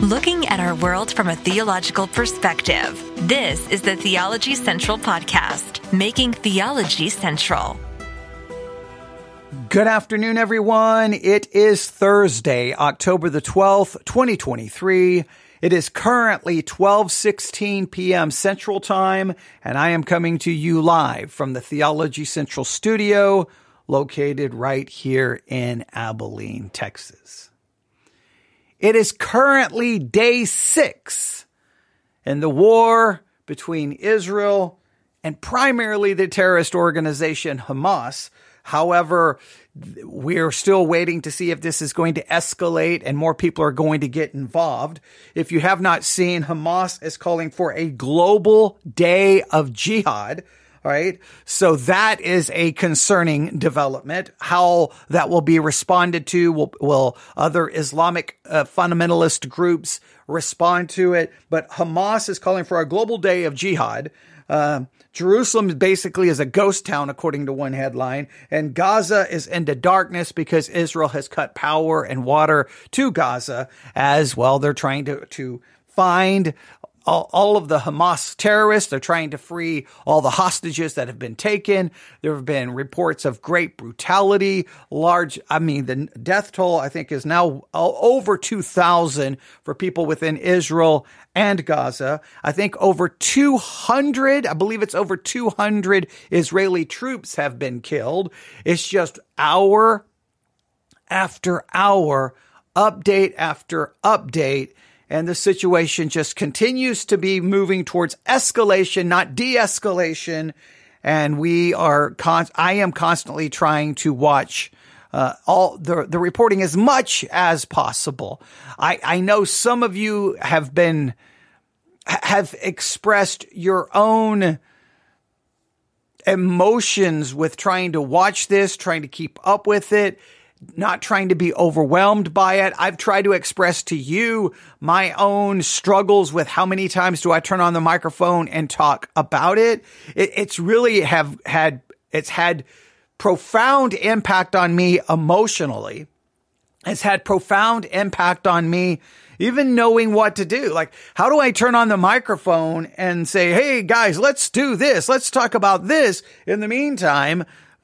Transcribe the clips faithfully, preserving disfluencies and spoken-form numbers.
looking at our world from a theological perspective. This is the Theology Central Podcast, making theology central. Good afternoon, everyone. It is Thursday, October the twelfth, twenty twenty-three. It is currently twelve sixteen p.m. Central Time, and I am coming to you live from the Theology Central studio, located right here in Abilene, Texas. It is currently day six in the war between Israel and primarily the terrorist organization Hamas. However, we're still waiting to see if this is going to escalate and more people are going to get involved. If you have not seen, Hamas is calling for a global day of jihad. All right. So that is a concerning development. How that will be responded to, will, will other Islamic uh, fundamentalist groups respond to it? But Hamas is calling for a global day of jihad. Uh, Jerusalem basically is a ghost town, according to one headline, and Gaza is into darkness because Israel has cut power and water to Gaza as well. They're trying to, to find all, all of the Hamas terrorists. They're trying to free all the hostages that have been taken. There have been reports of great brutality, large, I mean, the death toll, I think, is now over two thousand for people within Israel and Gaza. I think over two hundred, I believe it's over two hundred Israeli troops have been killed. It's just hour after hour, update after update. And the situation just continues to be moving towards escalation, not de-escalation. And we are, con- I am constantly trying to watch uh, all the, the reporting as much as possible. I, I know some of you have been, have expressed your own emotions with trying to watch this, trying to keep up with it, not trying to be overwhelmed by it. I've tried to express to you my own struggles with how many times do I turn on the microphone and talk about it. it it's really have had, it's had profound impact on me emotionally. It's had profound impact on me even knowing what to do. Like, how do I turn on the microphone and say, hey guys, let's do this. Let's talk about this. In the meantime,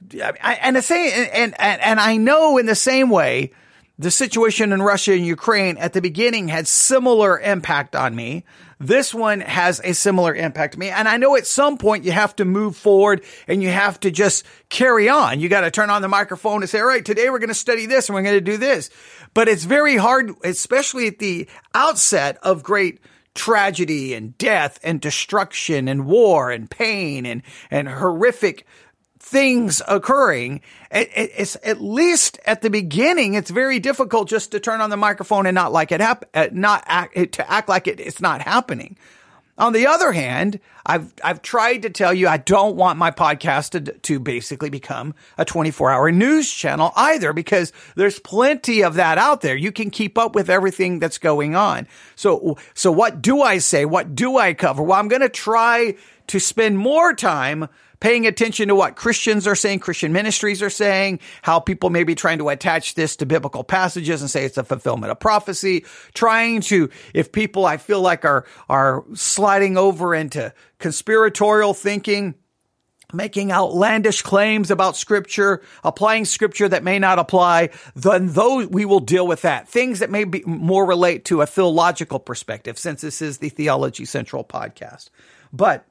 I, and the same, and, and, and I know in the same way, the situation in Russia and Ukraine at the beginning had similar impact on me. This one has a similar impact to me. And I know at some point you have to move forward and you have to just carry on. You got to turn on the microphone and say, all right, today we're going to study this and we're going to do this. But it's very hard, especially at the outset of great tragedy and death and destruction and war and pain and, and horrific things occurring. It's at least at the beginning, it's very difficult just to turn on the microphone and not like it hap- not act, to act like it, it's not happening. On the other hand, I've I've tried to tell you I don't want my podcast to, to basically become a twenty-four hour news channel either, because there's plenty of that out there. You can keep up with everything that's going on. So so what do I say? What do I cover? Well, I'm going to try to spend more time paying attention to what Christians are saying, Christian ministries are saying, how people may be trying to attach this to biblical passages and say it's a fulfillment of prophecy, trying to, if people I feel like are, are sliding over into conspiratorial thinking, making outlandish claims about scripture, applying scripture that may not apply, then those, we will deal with that. Things that may be more relate to a theological perspective, since this is the Theology Central podcast. But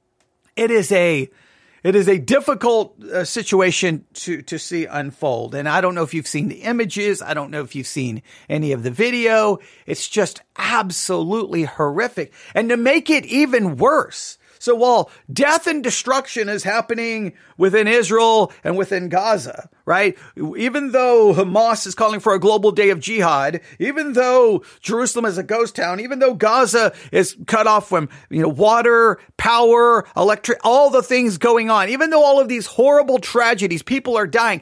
it is a, It is a difficult uh, situation to, to see unfold. And I don't know if you've seen the images. I don't know if you've seen any of the video. It's just absolutely horrific. And to make it even worse, so while death and destruction is happening within Israel and within Gaza, right? Even though Hamas is calling for a global day of jihad, even though Jerusalem is a ghost town, even though Gaza is cut off from, you know, water, power, electric, all the things going on, even though all of these horrible tragedies, people are dying,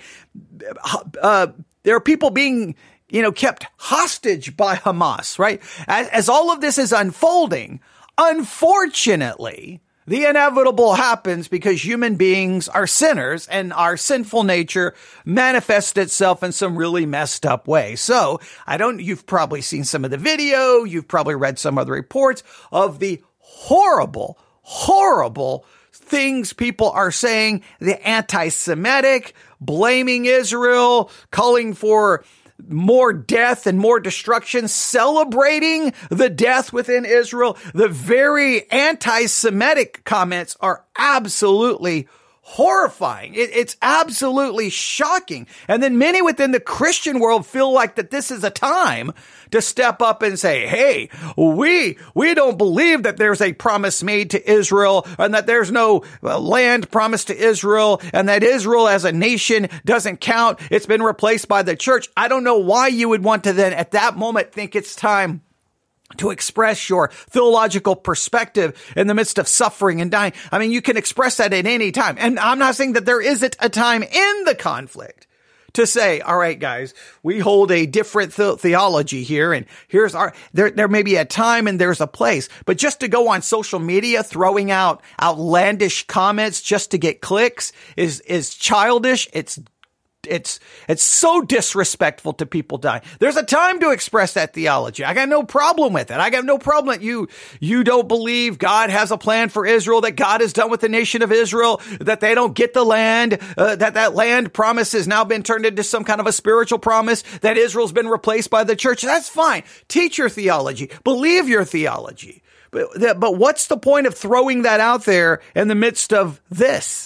uh, there are people being, you know, kept hostage by Hamas, right? As, as all of this is unfolding, unfortunately, The inevitable happens because human beings are sinners and our sinful nature manifests itself in some really messed up way. So I don't, you've probably seen some of the video. You've probably read some of the reports of the horrible, horrible things people are saying, the anti-Semitic, blaming Israel, calling for more death and more destruction, celebrating the death within Israel. The very anti-Semitic comments are absolutely horrifying. It, it's absolutely shocking. And then many within the Christian world feel like that this is a time to step up and say, hey, we, we don't believe that there's a promise made to Israel and that there's no land promised to Israel and that Israel as a nation doesn't count. It's been replaced by the church. I don't know why you would want to then at that moment think it's time to express your theological perspective in the midst of suffering and dying. I mean, you can express that at any time. And I'm not saying that there isn't a time in the conflict to say, all right, guys, we hold a different th- theology here. And here's our, there, there may be a time and there's a place, but just to go on social media, throwing out outlandish comments just to get clicks is, is childish. It's It's, it's so disrespectful to people dying. There's a time to express that theology. I got no problem with it. I got no problem that you, you don't believe God has a plan for Israel, that God is done with the nation of Israel, that they don't get the land, uh, that that land promise has now been turned into some kind of a spiritual promise, that Israel's been replaced by the church. That's fine. Teach your theology. Believe your theology. But, but what's the point of throwing that out there in the midst of this?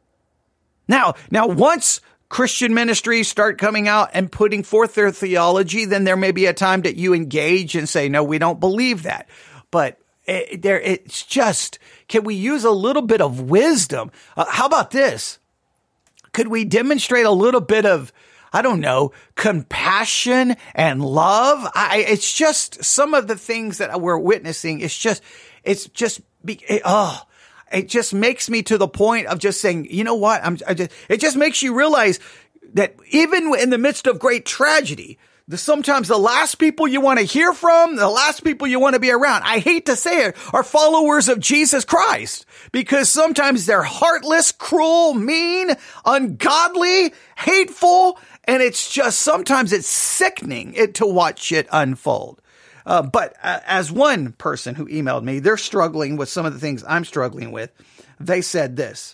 Now, now once Christian ministries start coming out and putting forth their theology, then there may be a time that you engage and say, no, we don't believe that. But it, there, it's just, can we use a little bit of wisdom? Uh, how about this? Could we demonstrate a little bit of, I don't know, compassion and love? I, it's just some of the things that we're witnessing. It's just, it's just, it, oh, It just makes me to the point of just saying, you know what? I'm, I just, it just makes you realize that even in the midst of great tragedy, the, sometimes the last people you want to hear from, the last people you want to be around, I hate to say it, are followers of Jesus Christ, because sometimes they're heartless, cruel, mean, ungodly, hateful, and it's just, sometimes it's sickening it to watch it unfold. Uh, but uh, as one person who emailed me, they're struggling with some of the things I'm struggling with. They said this.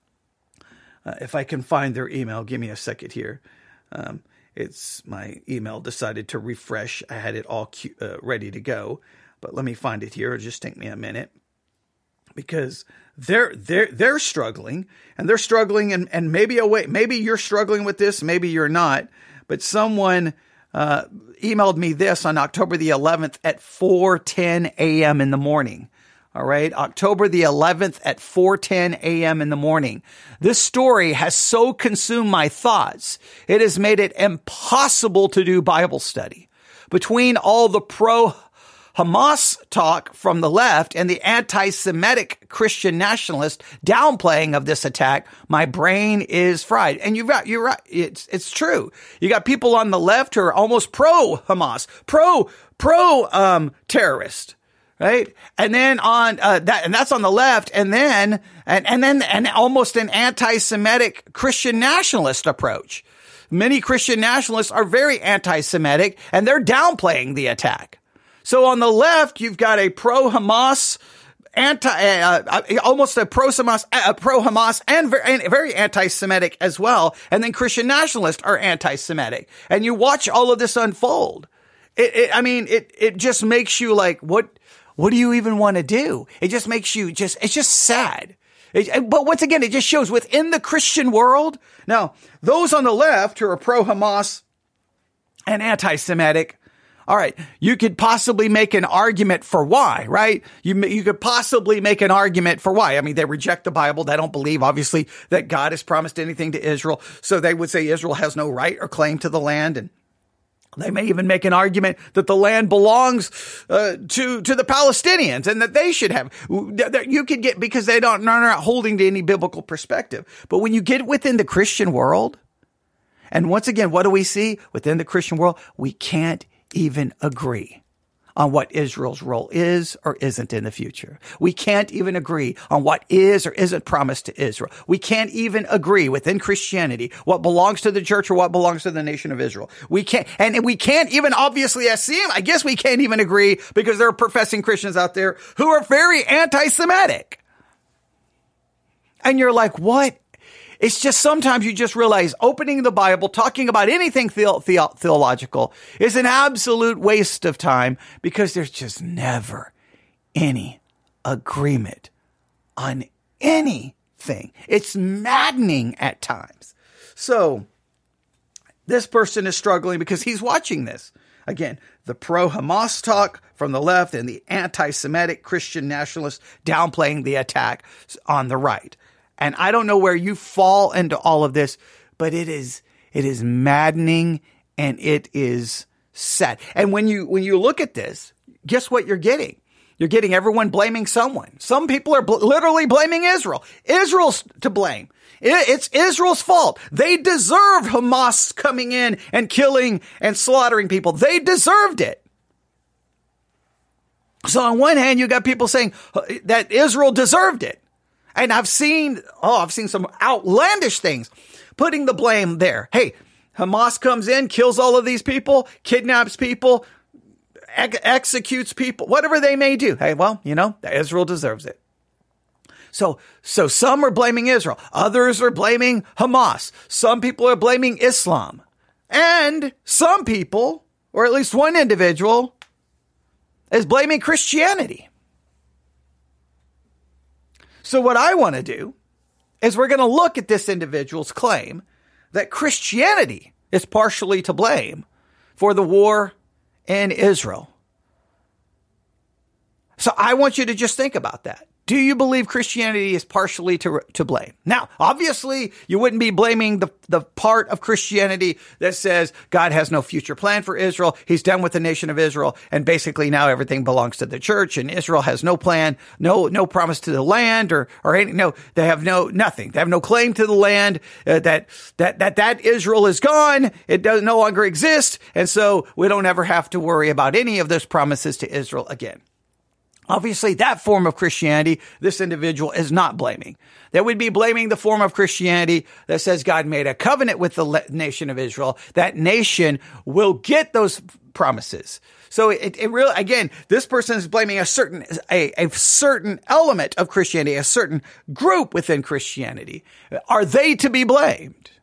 Uh, if I can find their email, give me a second here. Um, it's my email decided to refresh. I had it all cu- uh, ready to go, but let me find it here. It'll just take me a minute, because they're they're they're struggling, and they're struggling, and and maybe a way, maybe you're struggling with this, maybe you're not, but someone Uh, emailed me this on October the eleventh at four ten a.m. in the morning. All right. October the eleventh at four ten a.m. in the morning. This story has so consumed my thoughts. It has made it impossible to do Bible study. Between all the pro Hamas talk from the left and the anti-Semitic Christian nationalist downplaying of this attack, my brain is fried. And you've got, you're right. It's, it's true. You got people on the left who are almost pro-Hamas, pro, pro, um, terrorist, right? And then on, uh, that, and that's on the left. And then, and, and then, and almost an anti-Semitic Christian nationalist approach. Many Christian nationalists are very anti-Semitic, and they're downplaying the attack. So on the left, you've got a pro-Hamas, anti, uh, almost a pro-Hamas, uh, pro-Hamas, and very, and very anti-Semitic as well. And then Christian nationalists are anti-Semitic. And you watch all of this unfold. It, it, I mean, it, it just makes you like, what, what do you even want to do? It just makes you just, it's just sad. It, but once again, it just shows within the Christian world. Now, those on the left who are pro-Hamas and anti-Semitic, all right, you could possibly make an argument for why, right? You you could possibly make an argument for why. I mean, they reject the Bible. They don't believe, obviously, that God has promised anything to Israel. So they would say Israel has no right or claim to the land. And they may even make an argument that the land belongs uh, to to the Palestinians and that they should have. You could get, because they don't, they're not holding to any biblical perspective. But when you get within the Christian world, and once again, what do we see within the Christian world? We can't even agree. on what Israel's role is or isn't in the future. We can't even agree on what is or isn't promised to Israel. We can't even agree within Christianity what belongs to the church or what belongs to the nation of Israel. We can't, and we can't even obviously assume, I guess we can't even agree because there are professing Christians out there who are very anti-Semitic. And you're like, what? It's just sometimes you just realize opening the Bible, talking about anything the- the- theological is an absolute waste of time because there's just never any agreement on anything. It's maddening at times. So this person is struggling because he's watching this. Again, the pro-Hamas talk from the left and the anti-Semitic Christian nationalists downplaying the attack on the right. And I don't know where you fall into all of this, but it is it is maddening and it is sad. And when you when you look at this, guess what you're getting? You're getting everyone blaming someone. Some people are bl- literally blaming Israel. Israel's to blame. It, it's Israel's fault. They deserve Hamas coming in and killing and slaughtering people. They deserved it. So on one hand, you got people saying that Israel deserved it. And I've seen, oh, I've seen some outlandish things putting the blame there. Hey, Hamas comes in, kills all of these people, kidnaps people, ex- executes people, whatever they may do. Hey, well, you know, Israel deserves it. So, so some are blaming Israel. Others are blaming Hamas. Some people are blaming Islam. And some people, or at least one individual, is blaming Christianity. So what I want to do is we're going to look at this individual's claim that Christianity is partially to blame for the war in Israel. So I want you to just think about that. Do you believe Christianity is partially to, to blame? Now, obviously, you wouldn't be blaming the, the part of Christianity that says God has no future plan for Israel. He's done with the nation of Israel. And basically now everything belongs to the church and Israel has no plan, no, no promise to the land or, or any, no, they have no, nothing. They have no claim to the land, uh, that, that, that, that Israel is gone. It does no longer exist. And so we don't ever have to worry about any of those promises to Israel again. Obviously, that form of Christianity, this individual is not blaming. That would be blaming the form of Christianity that says God made a covenant with the le- nation of Israel. That nation will get those promises. So it, it really, again, this person is blaming a certain, a, a certain element of Christianity, a certain group within Christianity. Are they to be blamed?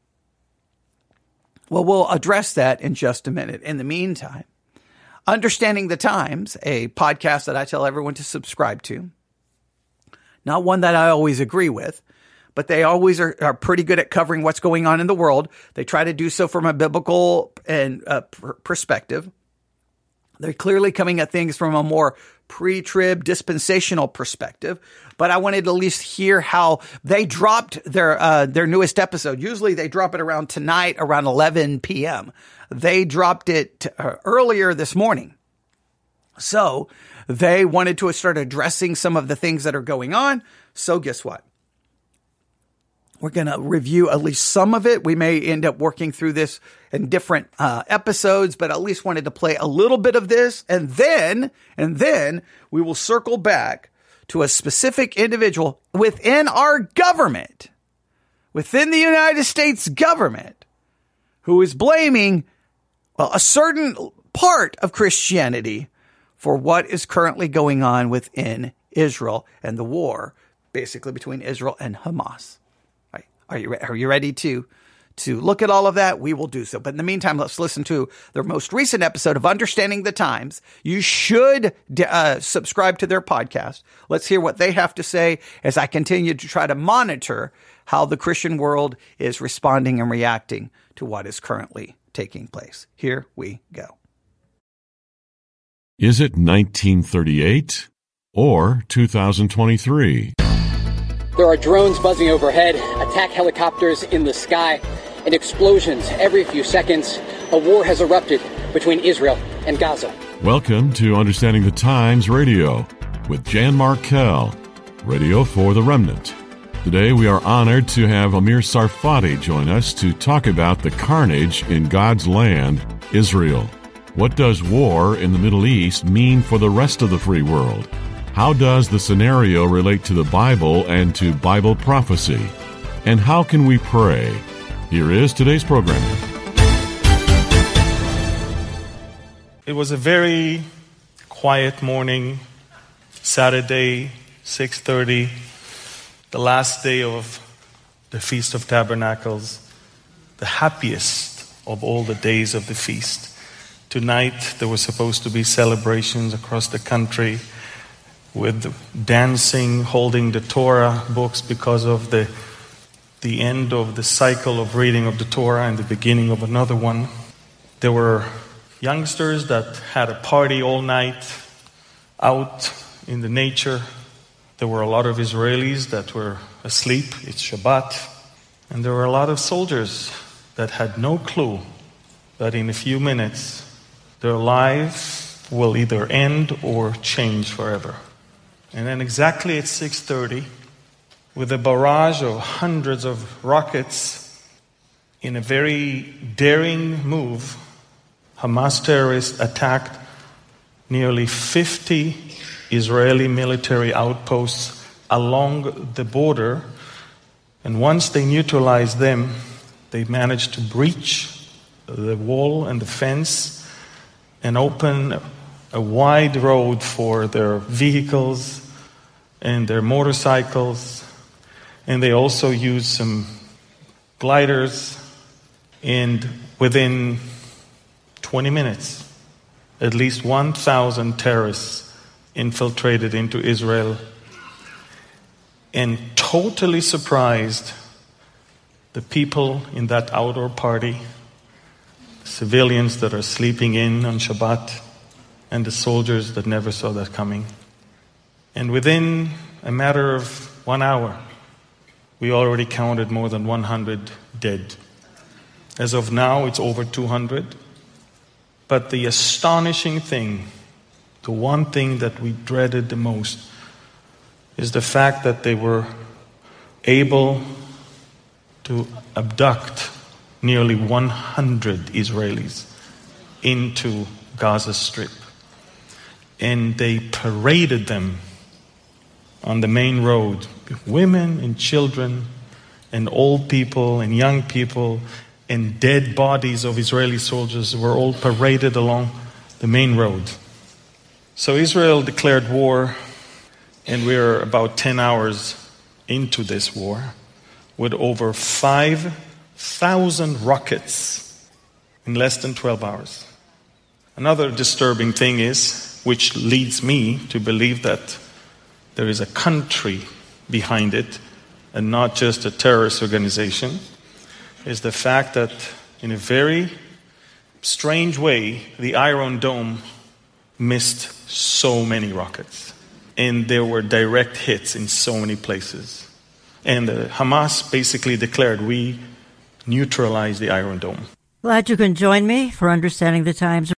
Well, we'll address that in just a minute. In the meantime, Understanding the Times, a podcast that I tell everyone to subscribe to. Not one that I always agree with, but they always are, are pretty good at covering what's going on in the world. They try to do so from a biblical and uh, pr- perspective. They're clearly coming at things from a more pre-trib dispensational perspective, but I wanted to at least hear how they dropped their uh, their newest episode. Usually they drop it around tonight, around eleven p.m. They dropped it uh, earlier this morning. So they wanted to start addressing some of the things that are going on. So guess what? We're going to review at least some of it. We may end up working through this in different uh, episodes, but at least wanted to play a little bit of this. And then, and then we will circle back to a specific individual within our government, within the United States government, who is blaming, well, a certain part of Christianity for what is currently going on within Israel and the war, basically between Israel and Hamas. Are you, are you ready to, to look at all of that? We will do so. But in the meantime, let's listen to the most recent episode of Understanding the Times. You should uh, subscribe to their podcast. Let's hear what they have to say as I continue to try to monitor how the Christian world is responding and reacting to what is currently taking place. Here we go. Is it nineteen thirty-eight or two thousand twenty-three? There are drones buzzing overhead, attack helicopters in the sky, and explosions every few seconds. A war has erupted between Israel and Gaza. Welcome to Understanding the Times Radio with Jan Markell, Radio for the Remnant. Today we are honored to have Amir Tsarfati join us to talk about the carnage in God's land, Israel. What does war in the Middle East mean for the rest of the free world? How does the scenario relate to the Bible and to Bible prophecy? And how can we pray? Here is today's program. It was a very quiet morning, Saturday, six thirty, the last day of the Feast of Tabernacles, the happiest of all the days of the feast. Tonight, there were supposed to be celebrations across the country with dancing, holding the Torah books because of the, the end of the cycle of reading of the Torah and the beginning of another one. There were youngsters that had a party all night out in the nature. There were a lot of Israelis that were asleep. It's Shabbat. And there were a lot of soldiers that had no clue that in a few minutes their lives will either end or change forever. And then exactly at six thirty, with a barrage of hundreds of rockets, in a very daring move, Hamas terrorists attacked nearly fifty Israeli military outposts along the border. And once they neutralized them, they managed to breach the wall and the fence and open a wide road for their vehicles and their motorcycles. And they also used some gliders. And within twenty minutes, at least one thousand terrorists infiltrated into Israel and totally surprised the people in that outdoor party, civilians that are sleeping in on Shabbat, and the soldiers that never saw that coming. And within a matter of one hour, we already counted more than one hundred dead. As of now, it's over two hundred. But the astonishing thing, the one thing that we dreaded the most, is the fact that they were able to abduct nearly one hundred Israelis into Gaza Strip. And they paraded them on the main road. Women and children and old people and young people and dead bodies of Israeli soldiers were all paraded along the main road. So Israel declared war, and we're about ten hours into this war with over five thousand rockets in less than twelve hours. Another disturbing thing is, which leads me to believe that there is a country behind it and not just a terrorist organization, is the fact that in a very strange way, the Iron Dome missed so many rockets. And there were direct hits in so many places. And uh, Hamas basically declared, we neutralized the Iron Dome. Glad you can join me for Understanding the Times.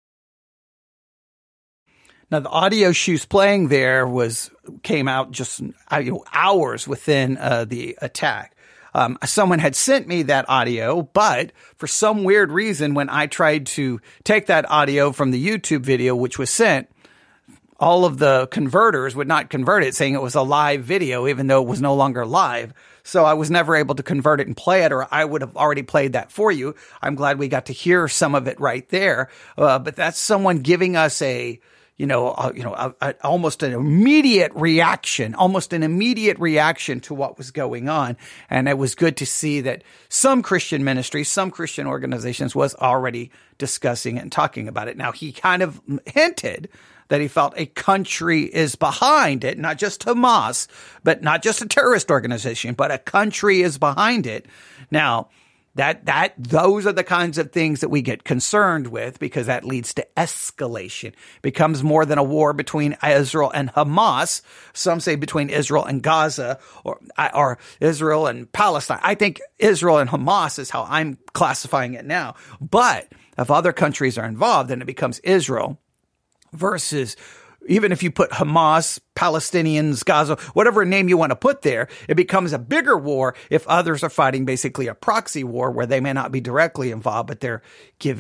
Now, the audio she was playing there was came out just you know, hours within uh, the attack. Um, someone had sent me that audio, but for some weird reason, when I tried to take that audio from the YouTube video, which was sent, all of the converters would not convert it, saying it was a live video, even though it was no longer live. So I was never able to convert it and play it, or I would have already played that for you. I'm glad we got to hear some of it right there. Uh, but that's someone giving us a, you know, uh, you know, a, a, almost an immediate reaction, almost an immediate reaction to what was going on. And it was good to see that some Christian ministries, some Christian organizations was already discussing it and talking about it. Now, he kind of hinted that he felt a country is behind it, not just Hamas, but not just a terrorist organization, but a country is behind it. Now, that, that, those are the kinds of things that we get concerned with, because that leads to escalation. It becomes more than a war between Israel and Hamas. Some say between Israel and Gaza, or, or Israel and Palestine. I think Israel and Hamas is how I'm classifying it now. But if other countries are involved, then it becomes Israel versus, even if you put Hamas, Palestinians, Gaza, whatever name you want to put there, it becomes a bigger war if others are fighting basically a proxy war where they may not be directly involved, but they're giving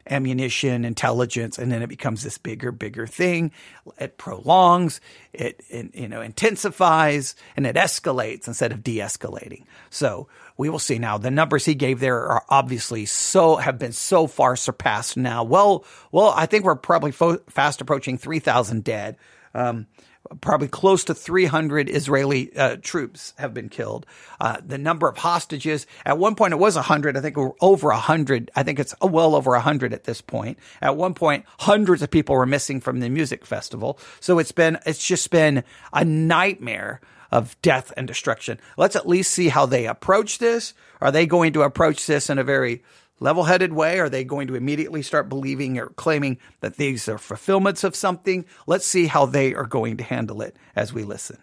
ammunition, intelligence, and then it becomes this bigger, bigger thing. It prolongs, it, it you know, intensifies, and it escalates instead of de-escalating. So we will see now. The numbers he gave there are obviously so, have been so far surpassed now. Well, well, I think we're probably fo- fast approaching three thousand dead. Um, Probably close to three hundred Israeli uh, troops have been killed. Uh, the number of hostages, at one point it was one hundred. I think we're over one hundred. I think it's well over one hundred at this point. At one point, hundreds of people were missing from the music festival. So it's been, it's just been a nightmare of death and destruction. Let's at least see how they approach this. Are they going to approach this in a very level-headed way? Are they going to immediately start believing or claiming that these are fulfillments of something? Let's see how they are going to handle it as we listen.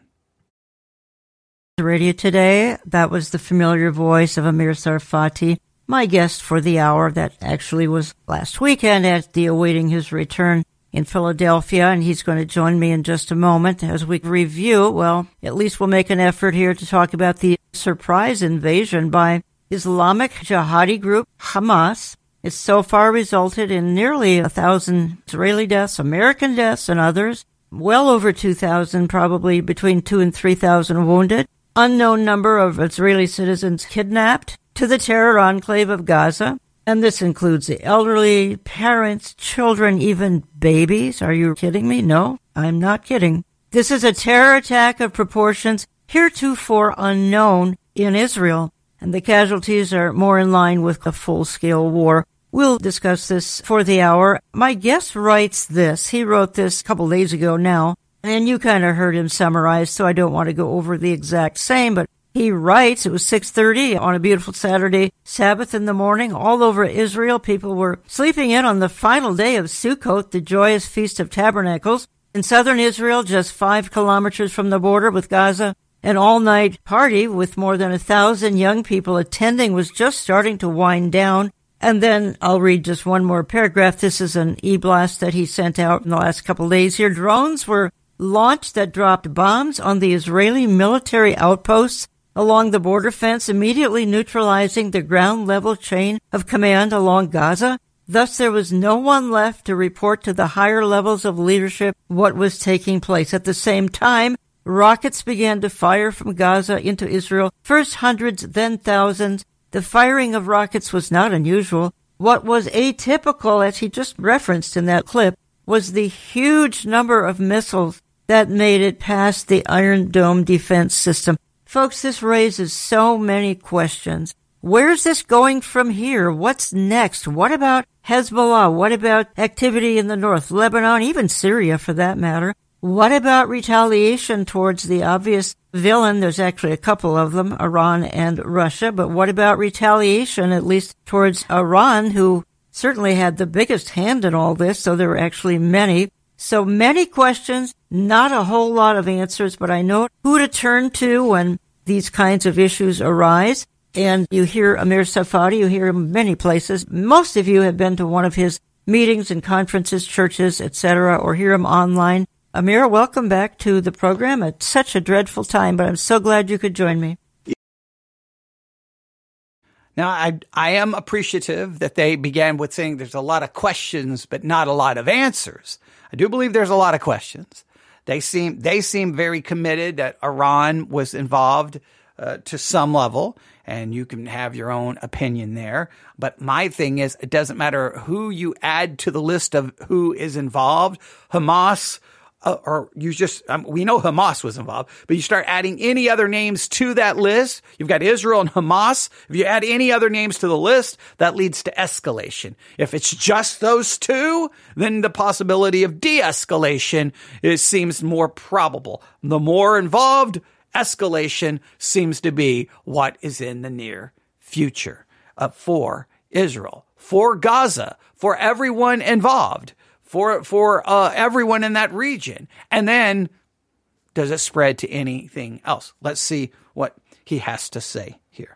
Radio today, that was the familiar voice of Amir Tsarfati, my guest for the hour. That actually was last weekend at the Awaiting His Return in Philadelphia, and he's going to join me in just a moment as we review, well, at least we'll make an effort here to talk about the surprise invasion by Islamic jihadi group Hamas. It's so far resulted in nearly a thousand Israeli deaths, American deaths, and others. Well over two thousand, probably between two and three thousand wounded. Unknown number of Israeli citizens kidnapped to the terror enclave of Gaza. And this includes the elderly, parents, children, even babies. Are you kidding me? No, I'm not kidding. This is a terror attack of proportions heretofore unknown in Israel, and the casualties are more in line with a full-scale war. We'll discuss this for the hour. My guest writes this. He wrote this a couple days ago now, and you kind of heard him summarize, so I don't want to go over the exact same, but he writes, it was six thirty on a beautiful Saturday, Sabbath in the morning, all over Israel. People were sleeping in on the final day of Sukkot, the joyous Feast of Tabernacles. In southern Israel, just five kilometers from the border with Gaza, an all-night party with more than a thousand young people attending was just starting to wind down. And then I'll read just one more paragraph. This is an e-blast that he sent out in the last couple of days here. Drones were launched that dropped bombs on the Israeli military outposts along the border fence, immediately neutralizing the ground-level chain of command along Gaza. Thus, there was no one left to report to the higher levels of leadership what was taking place. At the same time, rockets began to fire from Gaza into Israel, first hundreds, then thousands. The firing of rockets was not unusual. What was atypical, as he just referenced in that clip, was the huge number of missiles that made it past the Iron Dome defense system. Folks, this raises so many questions. Where's this going from here? What's next? What about Hezbollah? What about activity in the north, Lebanon, even Syria for that matter? What about retaliation towards the obvious villain? There's actually a couple of them, Iran and Russia. But what about retaliation, at least towards Iran, who certainly had the biggest hand in all this? So there were actually many. So many questions, not a whole lot of answers, but I know who to turn to when these kinds of issues arise. And you hear Amir Tsarfati, you hear him many places. Most of you have been to one of his meetings and conferences, churches, et cetera, or hear him online. Amir, welcome back to the program at such a dreadful time, but I'm so glad you could join me. Now, I I am appreciative that they began with saying there's a lot of questions, but not a lot of answers. I do believe there's a lot of questions. They seem they seem very committed that Iran was involved uh, to some level, and you can have your own opinion there. But my thing is, it doesn't matter who you add to the list of who is involved. Hamas, Uh, or you just, um, we know Hamas was involved, but you start adding any other names to that list. You've got Israel and Hamas. If you add any other names to the list, that leads to escalation. If it's just those two, then the possibility of de-escalation is, seems more probable. The more involved, escalation seems to be what is in the near future uh, for Israel, for Gaza, for everyone involved. For for uh, everyone in that region. And then, does it spread to anything else? Let's see what he has to say here.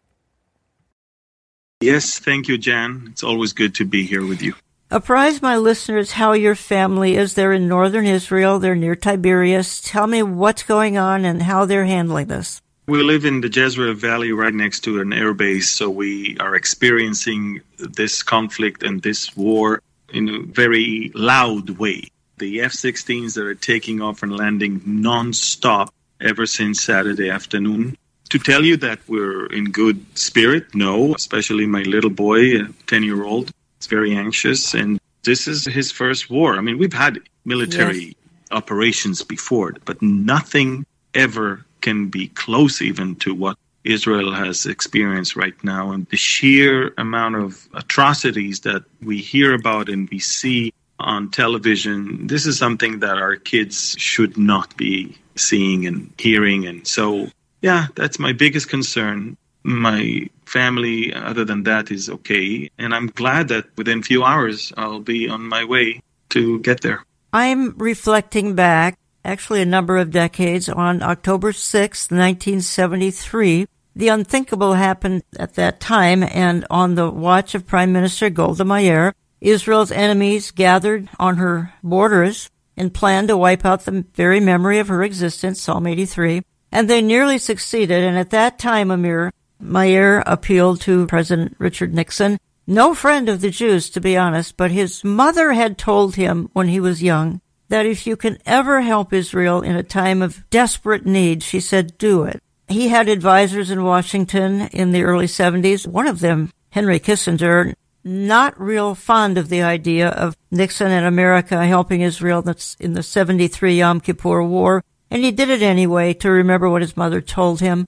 Yes, thank you, Jan. It's always good to be here with you. Apprise my listeners how your family is. They're in northern Israel. They're near Tiberias. Tell me what's going on and how they're handling this. We live in the Jezreel Valley right next to an air base, so we are experiencing this conflict and this war in a very loud way. The F sixteens that are taking off and landing non-stop ever since Saturday afternoon. To tell you that we're in good spirit, no, especially my little boy, a ten-year-old, is very anxious, and this is his first war. I mean, we've had military yes. operations before, but nothing ever can be close even to what Israel has experienced right now. And the sheer amount of atrocities that we hear about and we see on television, this is something that our kids should not be seeing and hearing. And so, yeah, that's my biggest concern. My family, other than that, is okay. And I'm glad that within a few hours, I'll be on my way to get there. I'm reflecting back, actually a number of decades, on October sixth, nineteen seventy-three. The unthinkable happened at that time, and on the watch of Prime Minister Golda Meir, Israel's enemies gathered on her borders and planned to wipe out the very memory of her existence, Psalm eighty-three. And they nearly succeeded, and at that time, Amir, Meir appealed to President Richard Nixon, no friend of the Jews, to be honest, but his mother had told him when he was young that if you can ever help Israel in a time of desperate need, she said, do it. He had advisors in Washington in the early seventies, one of them, Henry Kissinger, not real fond of the idea of Nixon and America helping Israel in the seventy-three Yom Kippur War, and he did it anyway to remember what his mother told him.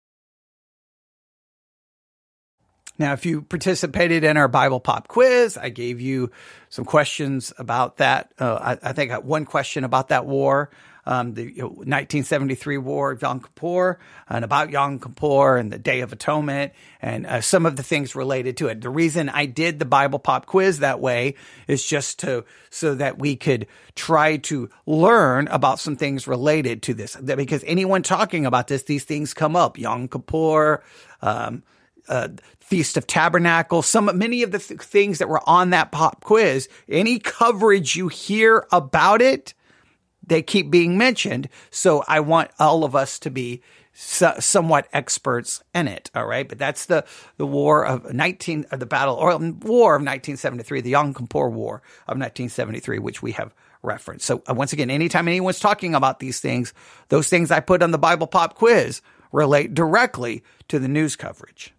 Now, if you participated in our Bible Pop quiz, I gave you some questions about that. Uh, I, I think I got one question about that war, um, the you know, nineteen seventy-three War of Yom Kippur, and about Yom Kippur and the Day of Atonement, and uh, some of the things related to it. The reason I did the Bible Pop quiz that way is just to so that we could try to learn about some things related to this. Because anyone talking about this, these things come up. Yom Kippur, um, uh, Feast of Tabernacles, some many of the th- things that were on that pop quiz, any coverage you hear about it, they keep being mentioned. So I want all of us to be so, somewhat experts in it. All right. But that's the, the war of nineteen, uh, the battle or war of nineteen seventy-three, the Yom Kippur War of nineteen seventy-three, which we have referenced. So uh, once again, anytime anyone's talking about these things, those things I put on the Bible Pop quiz relate directly to the news coverage.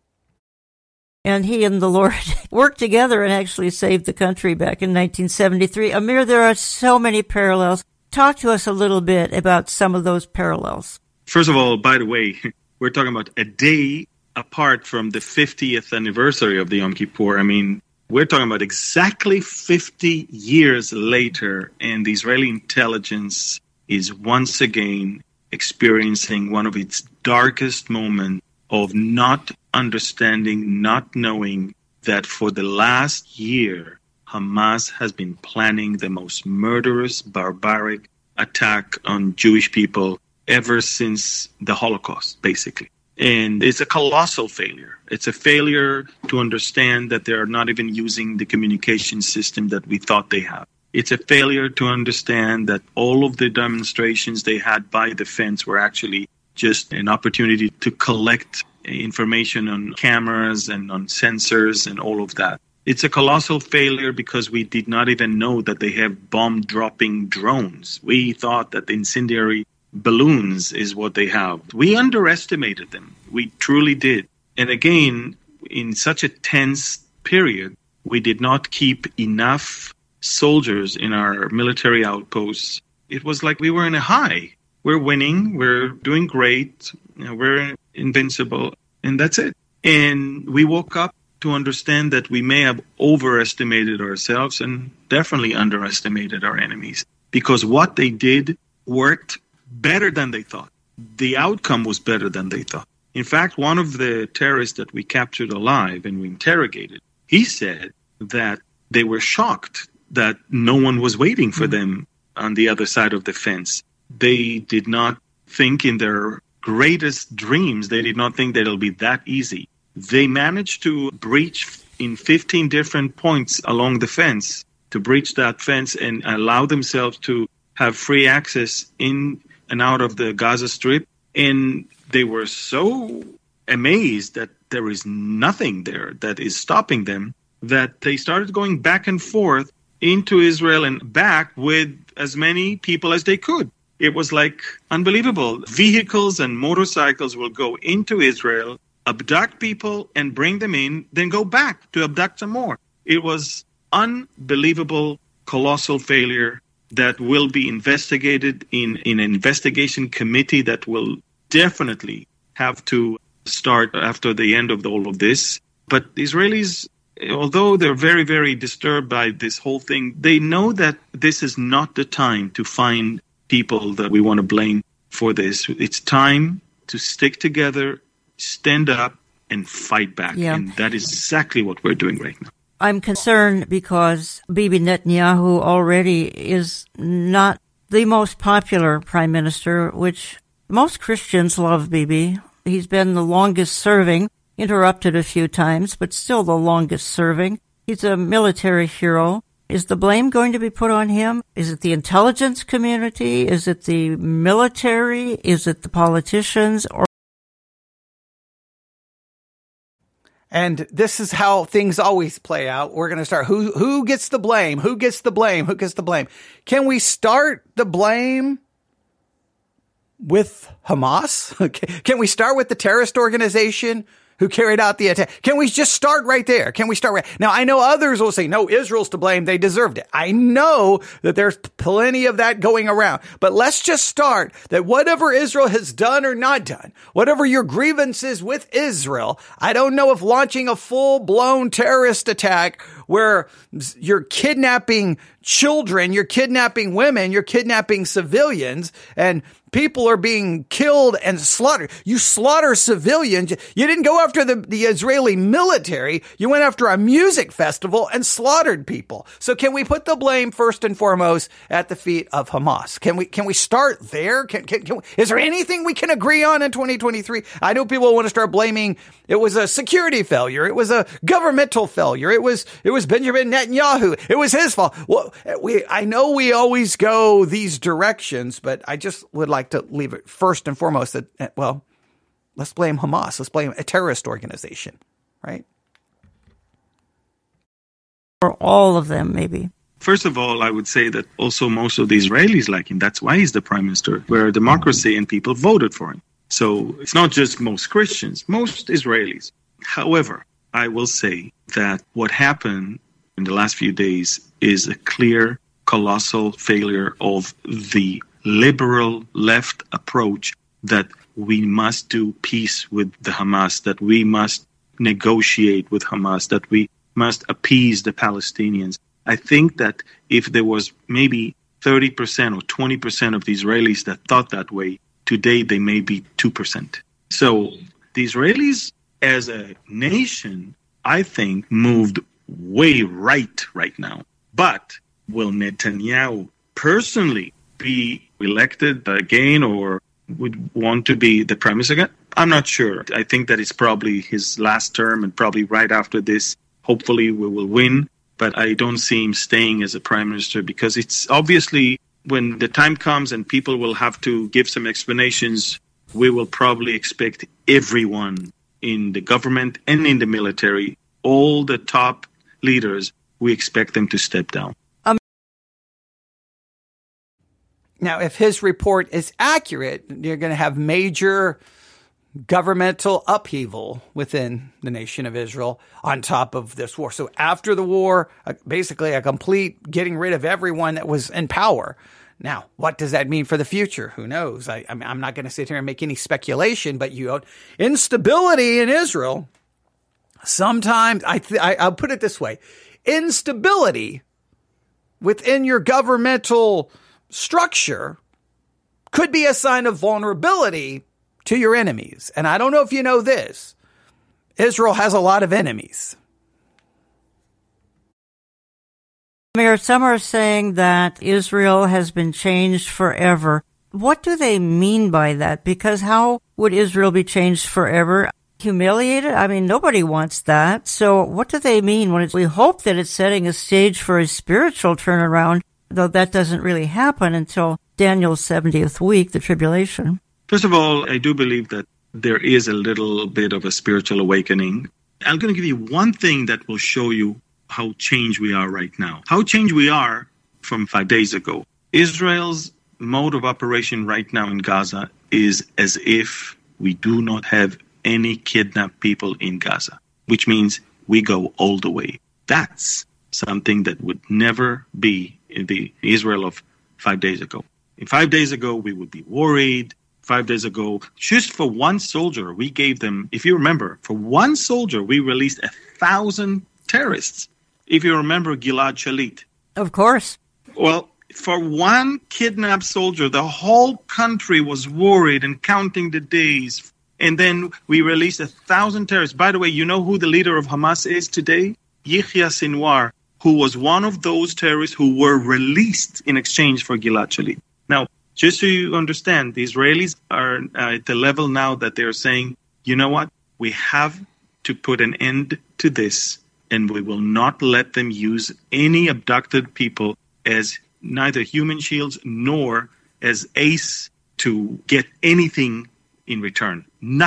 And he and the Lord worked together and actually saved the country back in nineteen seventy-three. Amir, there are so many parallels. Talk to us a little bit about some of those parallels. First of all, by the way, we're talking about a day apart from the fiftieth anniversary of the Yom Kippur. I mean, we're talking about exactly fifty years later, and the Israeli intelligence is once again experiencing one of its darkest moments of not understanding, not knowing that for the last year, Hamas has been planning the most murderous, barbaric attack on Jewish people ever since the Holocaust, basically. And it's a colossal failure. It's a failure to understand that they're not even using the communication system that we thought they have. It's a failure to understand that all of the demonstrations they had by the fence were actually just an opportunity to collect information on cameras and on sensors and all of that. It's a colossal failure because we did not even know that they have bomb-dropping drones. We thought that incendiary balloons is what they have. We underestimated them. We truly did. And again, in such a tense period, we did not keep enough soldiers in our military outposts. It was like we were in a high. We're winning. We're doing great. You know, we're invincible. And that's it. And we woke up to understand that we may have overestimated ourselves and definitely underestimated our enemies, because what they did worked better than they thought. The outcome was better than they thought. In fact, one of the terrorists that we captured alive and we interrogated, he said that they were shocked that no one was waiting for them on the other side of the fence. They did not think in their greatest dreams, they did not think that it'll be that easy. They managed to breach in fifteen different points along the fence, to breach that fence and allow themselves to have free access in and out of the Gaza Strip. And they were so amazed that there is nothing there that is stopping them that they started going back and forth into Israel and back with as many people as they could. It was like unbelievable. Vehicles and motorcycles will go into Israel, abduct people and bring them in, then go back to abduct some more. It was unbelievable, colossal failure that will be investigated in, in an investigation committee that will definitely have to start after the end of all of this. But the Israelis, although they're very, very disturbed by this whole thing, they know that this is not the time to find people that we want to blame for this. It's time to stick together, stand up, and fight back. Yeah. And that is exactly what we're doing right now. I'm concerned because Bibi Netanyahu already is not the most popular prime minister, which most Christians love Bibi. He's been the longest serving, interrupted a few times, but still the longest serving. He's a military hero. Is the blame going to be put on him? Is it the intelligence community? Is it the military? Is it the politicians? Or And this is how things always play out. We're going to start. Who who gets the blame? Who gets the blame? Who gets the blame? Can we start the blame with Hamas? Can we start with the terrorist organization who carried out the attack? Can we just start right there? Can we start right now? I know others will say, no, Israel's to blame. They deserved it. I know that there's plenty of that going around, but let's just start that whatever Israel has done or not done, whatever your grievances with Israel, I don't know if launching a full blown terrorist attack where you're kidnapping children, you're kidnapping women, you're kidnapping civilians, and people are being killed and slaughtered. You slaughter civilians. You didn't go after the, the Israeli military. You went after a music festival and slaughtered people. So can we put the blame first and foremost at the feet of Hamas? Can we, can we start there? Can, can, can we, is there anything we can agree on in twenty twenty-three? I know people want to start blaming it was a security failure. It was a governmental failure. It was, it was Benjamin Netanyahu. It was his fault. Well, we, I know we always go these directions, but I just would like to leave it first and foremost that, well, let's blame Hamas. Let's blame a terrorist organization, right? Or all of them, maybe. First of all, I would say that also most of the Israelis like him. That's why he's the prime minister. We're a democracy and people voted for him. So it's not just most Christians, most Israelis. However, I will say that what happened in the last few days is a clear, colossal failure of the liberal left approach that we must do peace with the Hamas, that we must negotiate with Hamas, that we must appease the Palestinians. I think that if there was maybe thirty percent or twenty percent of the Israelis that thought that way, today they may be two percent. So the Israelis as a nation, I think, moved way right right now. But will Netanyahu personally be elected again or would want to be the prime minister again? I'm not sure. I think that it's probably his last term and probably right after this, hopefully we will win. But I don't see him staying as a prime minister because it's obviously when the time comes and people will have to give some explanations, we will probably expect everyone in the government and in the military, all the top leaders, we expect them to step down. Now, if his report is accurate, you're going to have major governmental upheaval within the nation of Israel on top of this war. So after the war, basically a complete getting rid of everyone that was in power. Now, what does that mean for the future? Who knows? I, I mean, I'm not going to sit here and make any speculation, but you know, instability in Israel, sometimes, I th- I, I'll put it this way, instability within your governmental structure could be a sign of vulnerability to your enemies. And I don't know if you know this. Israel has a lot of enemies. Mayor, some are saying that Israel has been changed forever. What do they mean by that? Because how would Israel be changed forever? Humiliated? I mean, nobody wants that. So what do they mean when it's, we hope that it's setting a stage for a spiritual turnaround, though that doesn't really happen until Daniel's seventieth week, the tribulation? First of all, I do believe that there is a little bit of a spiritual awakening. I'm going to give you one thing that will show you how changed we are right now. How changed we are from five days ago. Israel's mode of operation right now in Gaza is as if we do not have any kidnapped people in Gaza, which means we go all the way. That's something that would never be in the Israel of five days ago. In five days ago, we would be worried. Five days ago, just for one soldier, we gave them, if you remember, for one soldier, we released a thousand terrorists. If you remember Gilad Shalit. Of course. Well, for one kidnapped soldier, the whole country was worried and counting the days. And then we released a thousand terrorists. By the way, you know who the leader of Hamas is today? Yahya Sinwar, who was one of those terrorists who were released in exchange for Gilad Shalit. Now, just so you understand, the Israelis are uh, at the level now that they're saying, you know what, we have to put an end to this, and we will not let them use any abducted people as neither human shields nor as ace to get anything in return. Nothing.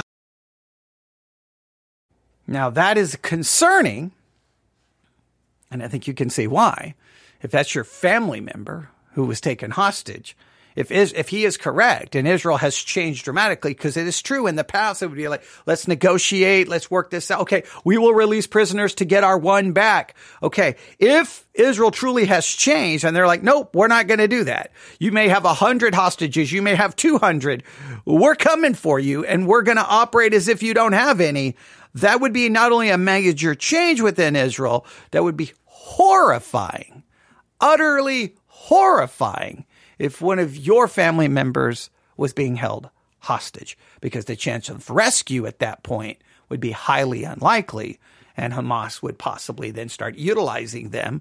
Now, that is concerning, and I think you can see why. If that's your family member who was taken hostage, If is if he is correct and Israel has changed dramatically, because it is true in the past, it would be like, let's negotiate, let's work this out. Okay, we will release prisoners to get our one back. Okay, if Israel truly has changed and they're like, nope, we're not going to do that. You may have one hundred hostages, you may have two hundred. We're coming for you and we're going to operate as if you don't have any. That would be not only a major change within Israel, that would be horrifying, utterly horrifying. If one of your family members was being held hostage, because the chance of rescue at that point would be highly unlikely, and Hamas would possibly then start utilizing them,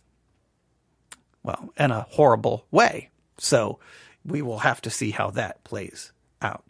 well, in a horrible way. So we will have to see how that plays out.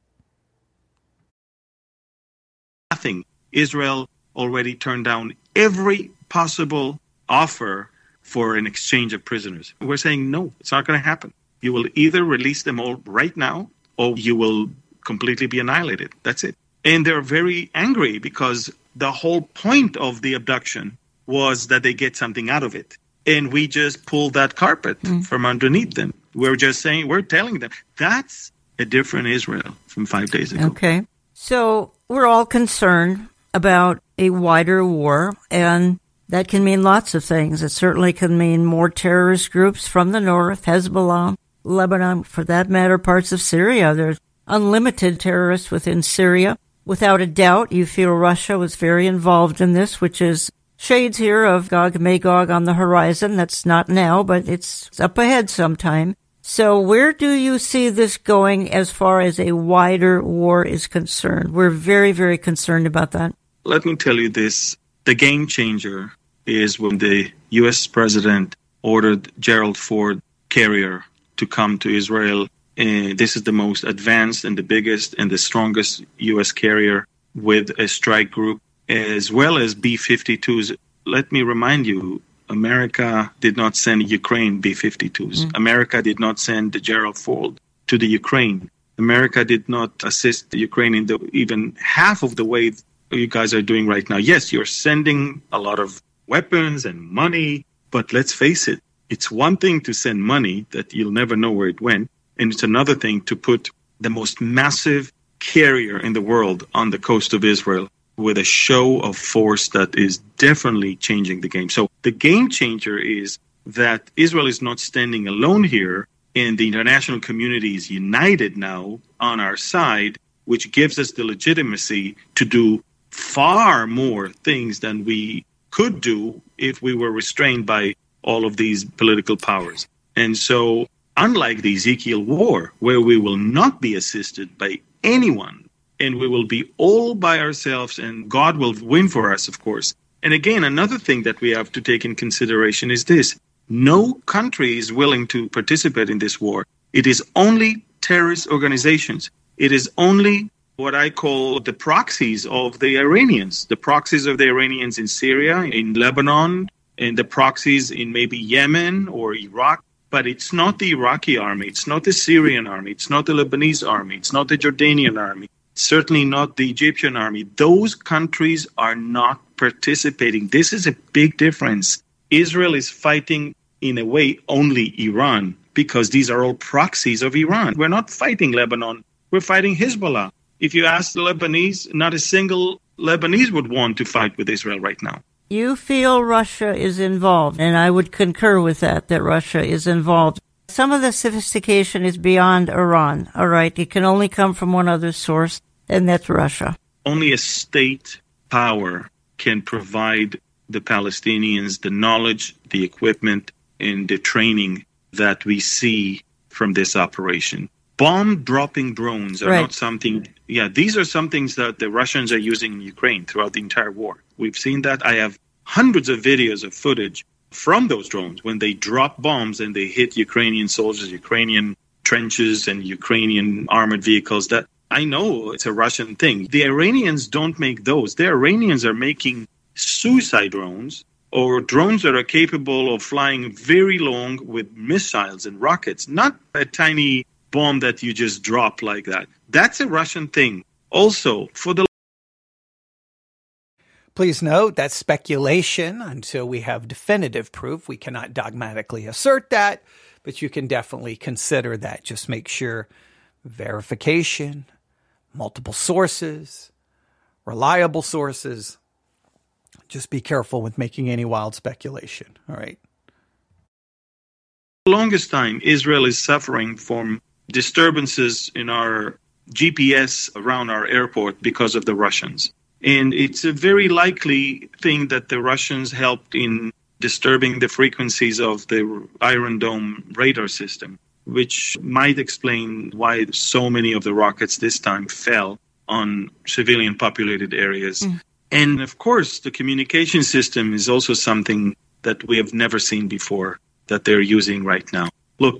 Nothing. Israel already turned down every possible offer for an exchange of prisoners. We're saying, no, it's not going to happen. You will either release them all right now, or you will completely be annihilated. That's it. And they're very angry because the whole point of the abduction was that they get something out of it. And we just pulled that carpet mm. from underneath them. We're just saying, we're telling them, that's a different Israel from five days ago. Okay. So we're all concerned about a wider war, and that can mean lots of things. It certainly can mean more terrorist groups from the north, Hezbollah, Lebanon, for that matter, parts of Syria. There's unlimited terrorists within Syria. Without a doubt, you feel Russia was very involved in this, which is shades here of Gog and Magog on the horizon. That's not now, but it's up ahead sometime. So where do you see this going as far as a wider war is concerned? We're very, very concerned about that. Let me tell you this. The game changer is when the U S president ordered Gerald Ford carrier to come to Israel. Uh, this is the most advanced and the biggest and the strongest U S carrier with a strike group, as well as B fifty-twos. Let me remind you, America did not send Ukraine B fifty-twos. Mm. America did not send the Gerald Ford to the Ukraine. America did not assist the Ukraine in the, even half of the way you guys are doing right now. Yes, you're sending a lot of weapons and money, but let's face it, it's one thing to send money that you'll never know where it went, and it's another thing to put the most massive carrier in the world on the coast of Israel with a show of force that is definitely changing the game. So the game changer is that Israel is not standing alone here, and the international community is united now on our side, which gives us the legitimacy to do far more things than we could do if we were restrained by all of these political powers. And so, unlike the Ezekiel war, where we will not be assisted by anyone, and we will be all by ourselves, and God will win for us, of course. And again, another thing that we have to take in consideration is this. No country is willing to participate in this war. It is only terrorist organizations. It is only what I call the proxies of the Iranians, the proxies of the Iranians in Syria, in Lebanon, and the proxies in maybe Yemen or Iraq. But it's not the Iraqi army. It's not the Syrian army. It's not the Lebanese army. It's not the Jordanian army. certainly not the Egyptian army. Those countries are not participating. This is a big difference. Israel is fighting, in a way, only Iran, because these are all proxies of Iran. We're not fighting Lebanon. We're fighting Hezbollah. If you ask the Lebanese, not a single Lebanese would want to fight with Israel right now. You feel Russia is involved, and I would concur with that, that Russia is involved. Some of the sophistication is beyond Iran, all right? It can only come from one other source, and that's Russia. Only a state power can provide the Palestinians the knowledge, the equipment, and the training that we see from this operation. Bomb-dropping drones are right. not something... Yeah, these are some things that the Russians are using in Ukraine throughout the entire war. We've seen that. I have hundreds of videos of footage from those drones when they drop bombs and they hit Ukrainian soldiers, Ukrainian trenches, and Ukrainian armored vehicles. That I know it's a Russian thing. The Iranians don't make those. The Iranians are making suicide drones, or drones that are capable of flying very long with missiles and rockets, not a tiny bomb that you just drop like that. That's a Russian thing. Also, for the Please note that's speculation until we have definitive proof. We cannot dogmatically assert that, but you can definitely consider that. Just make sure verification, multiple sources, reliable sources. Just be careful with making any wild speculation. All right. For the longest time, Israel is suffering from disturbances in our G P S around our airport because of the Russians. And it's a very likely thing that the Russians helped in disturbing the frequencies of the Iron Dome radar system, which might explain why so many of the rockets this time fell on civilian populated areas. Mm. And of course, the communication system is also something that we have never seen before that they're using right now. Look.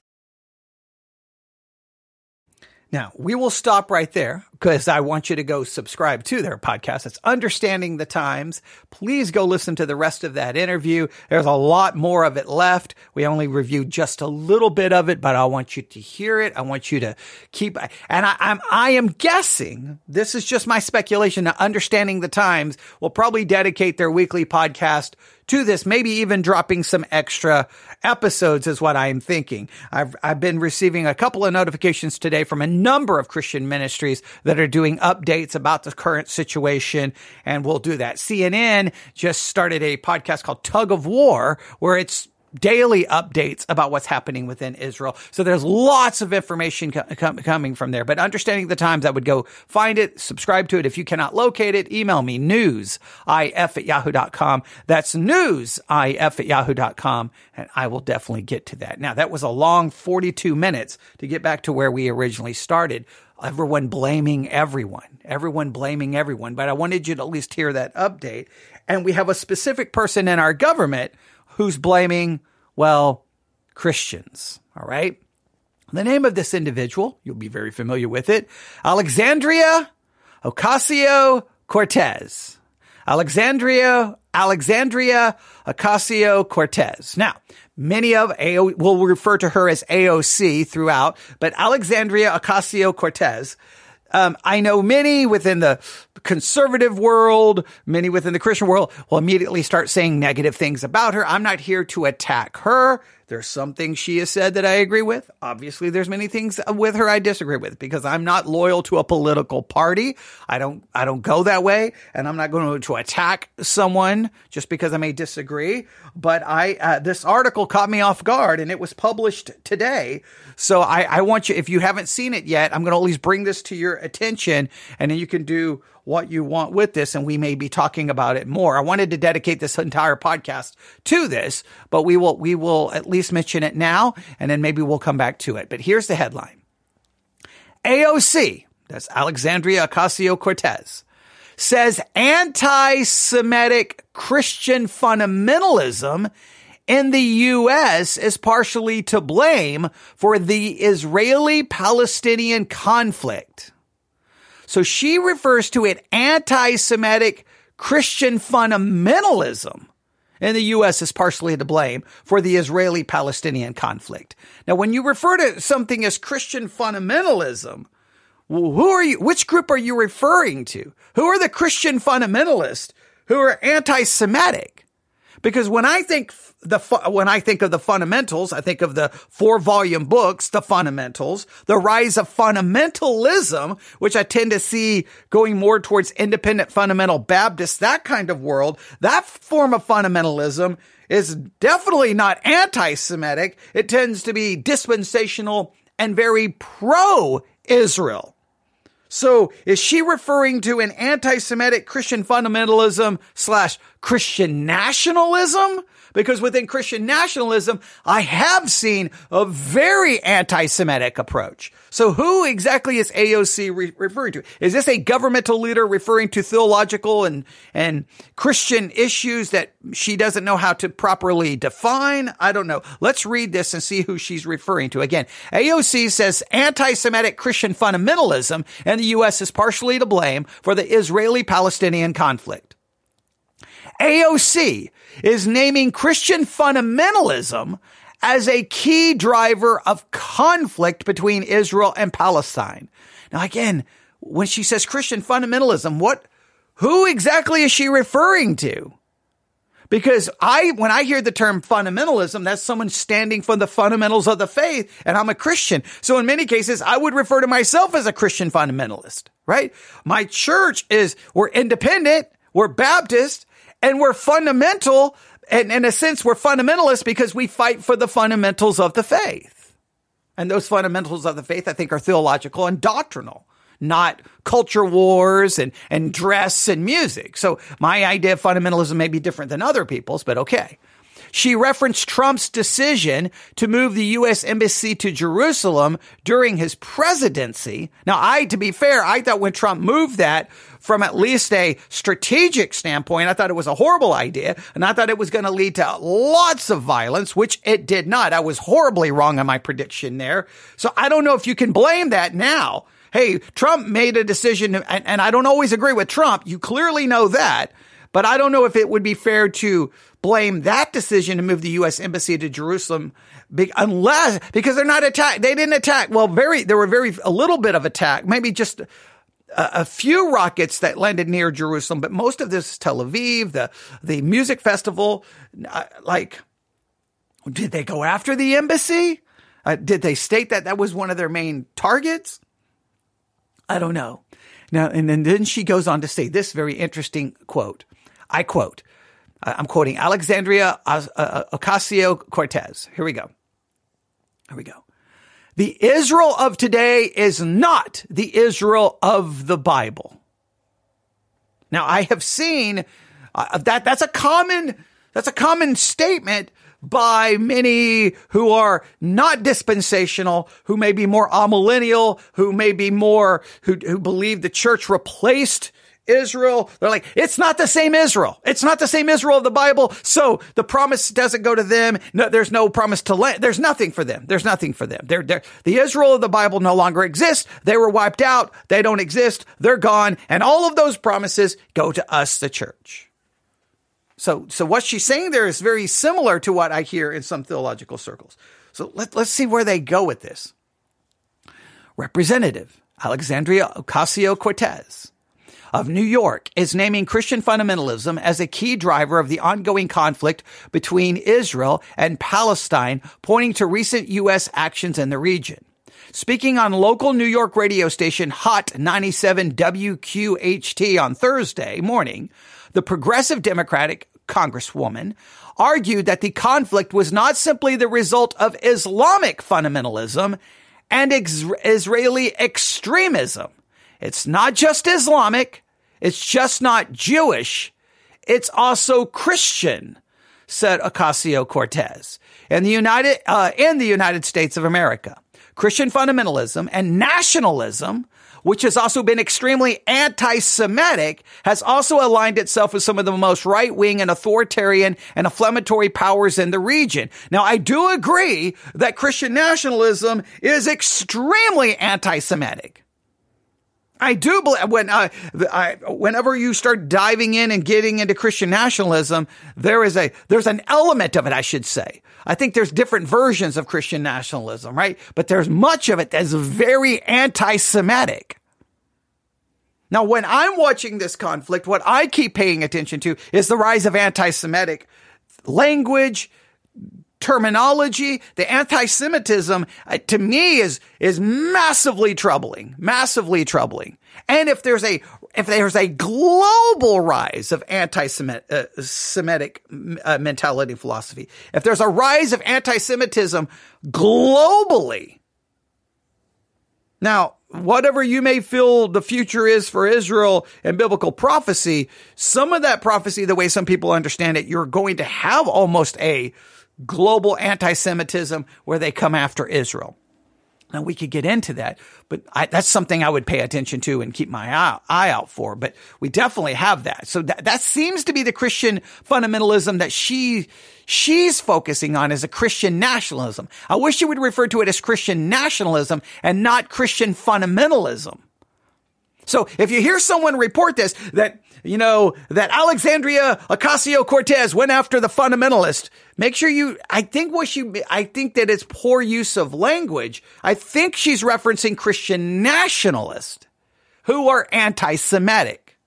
Now, we will stop right there because I want you to go subscribe to their podcast. It's Understanding the Times. Please go listen to the rest of that interview. There's a lot more of it left. We only reviewed just a little bit of it, but I want you to hear it. I want you to keep, and I, I'm, I am guessing, this is just my speculation, that Understanding the Times will probably dedicate their weekly podcast to this, maybe even dropping some extra episodes is what I'm thinking. I've, I've been receiving a couple of notifications today from a number of Christian ministries that are doing updates about the current situation, and we'll do that. C N N just started a podcast called Tug of War, where it's daily updates about what's happening within Israel. So there's lots of information co- com- coming from there. But Understanding the Times, I would go find it, subscribe to it. If you cannot locate it, email me, newsif at yahoo dot com. That's newsif at yahoo dot com, and I will definitely get to that. Now, that was a long forty-two minutes to get back to where we originally started. Everyone blaming everyone, everyone blaming everyone. But I wanted you to at least hear that update. And we have a specific person in our government who's blaming, well, Christians, all right? The name of this individual, you'll be very familiar with it, Alexandria Ocasio-Cortez. Alexandria, Alexandria Ocasio-Cortez. Now, many of A O, we'll refer to her as A O C throughout, but Alexandria Ocasio-Cortez, Um, I know many within the conservative world, many within the Christian world will immediately start saying negative things about her. I'm not here to attack her. There's some things she has said that I agree with. Obviously, there's many things with her I disagree with because I'm not loyal to a political party. I don't, I don't go that way, and I'm not going to attack someone just because I may disagree. But I, uh, this article caught me off guard, and it was published today. So I, I want you, if you haven't seen it yet, I'm going to at least bring this to your attention, and then you can do what you want with this, and we may be talking about it more. I wanted to dedicate this entire podcast to this, but we will, we will at least mention it now, and then maybe we'll come back to it. But here's the headline. A O C, that's Alexandria Ocasio-Cortez, says anti-Semitic Christian fundamentalism in the U S is partially to blame for the Israeli-Palestinian conflict. So she refers to it anti-Semitic Christian fundamentalism in the U S is partially to blame for the Israeli-Palestinian conflict. Now, when you refer to something as Christian fundamentalism, Who are you? Which group are you referring to? Who are the Christian fundamentalists who are anti-Semitic? Because when I think the when I think of the fundamentals, I think of the four volume books, The Fundamentals, the rise of fundamentalism, which I tend to see going more towards independent fundamental Baptists, that kind of world. That form of fundamentalism is definitely not anti-Semitic. It tends to be dispensational and very pro-Israel. So is she referring to an anti-Semitic Christian fundamentalism slash Christian nationalism? Because within Christian nationalism, I have seen a very anti-Semitic approach. So who exactly is A O C re- referring to? Is this a governmental leader referring to theological and, and Christian issues that she doesn't know how to properly define? I don't know. Let's read this and see who she's referring to. Again, A O C says anti-Semitic Christian fundamentalism and the U S is partially to blame for the Israeli-Palestinian conflict. A O C is naming Christian fundamentalism as a key driver of conflict between Israel and Palestine. Now, again, when she says Christian fundamentalism, what, who exactly is she referring to? Because I, when I hear the term fundamentalism, that's someone standing for the fundamentals of the faith, and I'm a Christian. So in many cases, I would refer to myself as a Christian fundamentalist, right? My church is, we're independent, we're Baptist, and we're fundamental, and in a sense, we're fundamentalists because we fight for the fundamentals of the faith. And those fundamentals of the faith, I think, are theological and doctrinal, not culture wars and, and dress and music. So my idea of fundamentalism may be different than other people's, but okay. She referenced Trump's decision to move the U S embassy to Jerusalem during his presidency. Now, I, to be fair, I thought when Trump moved that from at least a strategic standpoint, I thought it was a horrible idea, and I thought it was going to lead to lots of violence, which it did not. I was horribly wrong on my prediction there. So I don't know if you can blame that now. Hey, Trump made a decision, and, and I don't always agree with Trump. You clearly know that. But I don't know if it would be fair to blame that decision to move the U S embassy to Jerusalem unless, because they're not attacked. They didn't attack. Well, very, there were very, a little bit of attack, maybe just a, a few rockets that landed near Jerusalem, but most of this is Tel Aviv, the, the music festival. Like, did they go after the embassy? Uh, did they state that that was one of their main targets? I don't know. Now, and, and then she goes on to say this very interesting quote. I quote, I'm quoting Alexandria Ocasio-Cortez. Here we go. Here we go. The Israel of today is not the Israel of the Bible. Now, I have seen uh, that that's a common, that's a common statement by many who are not dispensational, who may be more amillennial, who may be more, who, who believe the church replaced Israel. They're like, it's not the same Israel. It's not the same Israel of the Bible. So the promise doesn't go to them. No, there's no promise to land. There's nothing for them. There's nothing for them. They're, they're, the Israel of the Bible no longer exists. They were wiped out. They don't exist. They're gone. And all of those promises go to us, the church. So, so what she's saying there is very similar to what I hear in some theological circles. So let, let's see where they go with this. Representative Alexandria Ocasio-Cortez of New York is naming Christian fundamentalism as a key driver of the ongoing conflict between Israel and Palestine, pointing to recent U S actions in the region. Speaking on local New York radio station Hot ninety-seven W Q H T on Thursday morning, the progressive Democratic congresswoman argued that the conflict was not simply the result of Islamic fundamentalism and ex- Israeli extremism. It's not just Islamic. It's just not Jewish. It's also Christian, said Ocasio-Cortez. In the United, uh, in the United States of America, Christian fundamentalism and nationalism, which has also been extremely anti-Semitic, has also aligned itself with some of the most right-wing and authoritarian and inflammatory powers in the region. Now, I do agree that Christian nationalism is extremely anti-Semitic. I do believe when uh, I, whenever you start diving in and getting into Christian nationalism, there is a there's an element of it, I should say. I think there's different versions of Christian nationalism, right? But there's much of it that's very anti-Semitic. Now, when I'm watching this conflict, what I keep paying attention to is the rise of anti-Semitic language, terminology. The anti-Semitism, uh, to me, is is massively troubling, massively troubling. And if there's a if there's a global rise of anti-Semitic uh, Semitic uh, mentality philosophy, if there's a rise of anti-Semitism globally, now, whatever you may feel the future is for Israel and biblical prophecy, some of that prophecy, the way some people understand it, you're going to have almost a global anti-Semitism where they come after Israel. Now, we could get into that, but I, that's something I would pay attention to and keep my eye, eye out for. But we definitely have that. So that, that seems to be the Christian fundamentalism that she she's focusing on, as a Christian nationalism. I wish you would refer to it as Christian nationalism and not Christian fundamentalism. So if you hear someone report this, that, you know, that Alexandria Ocasio-Cortez went after the fundamentalist, make sure you, I think what she, I think that it's poor use of language. I think she's referencing Christian nationalists who are anti-Semitic.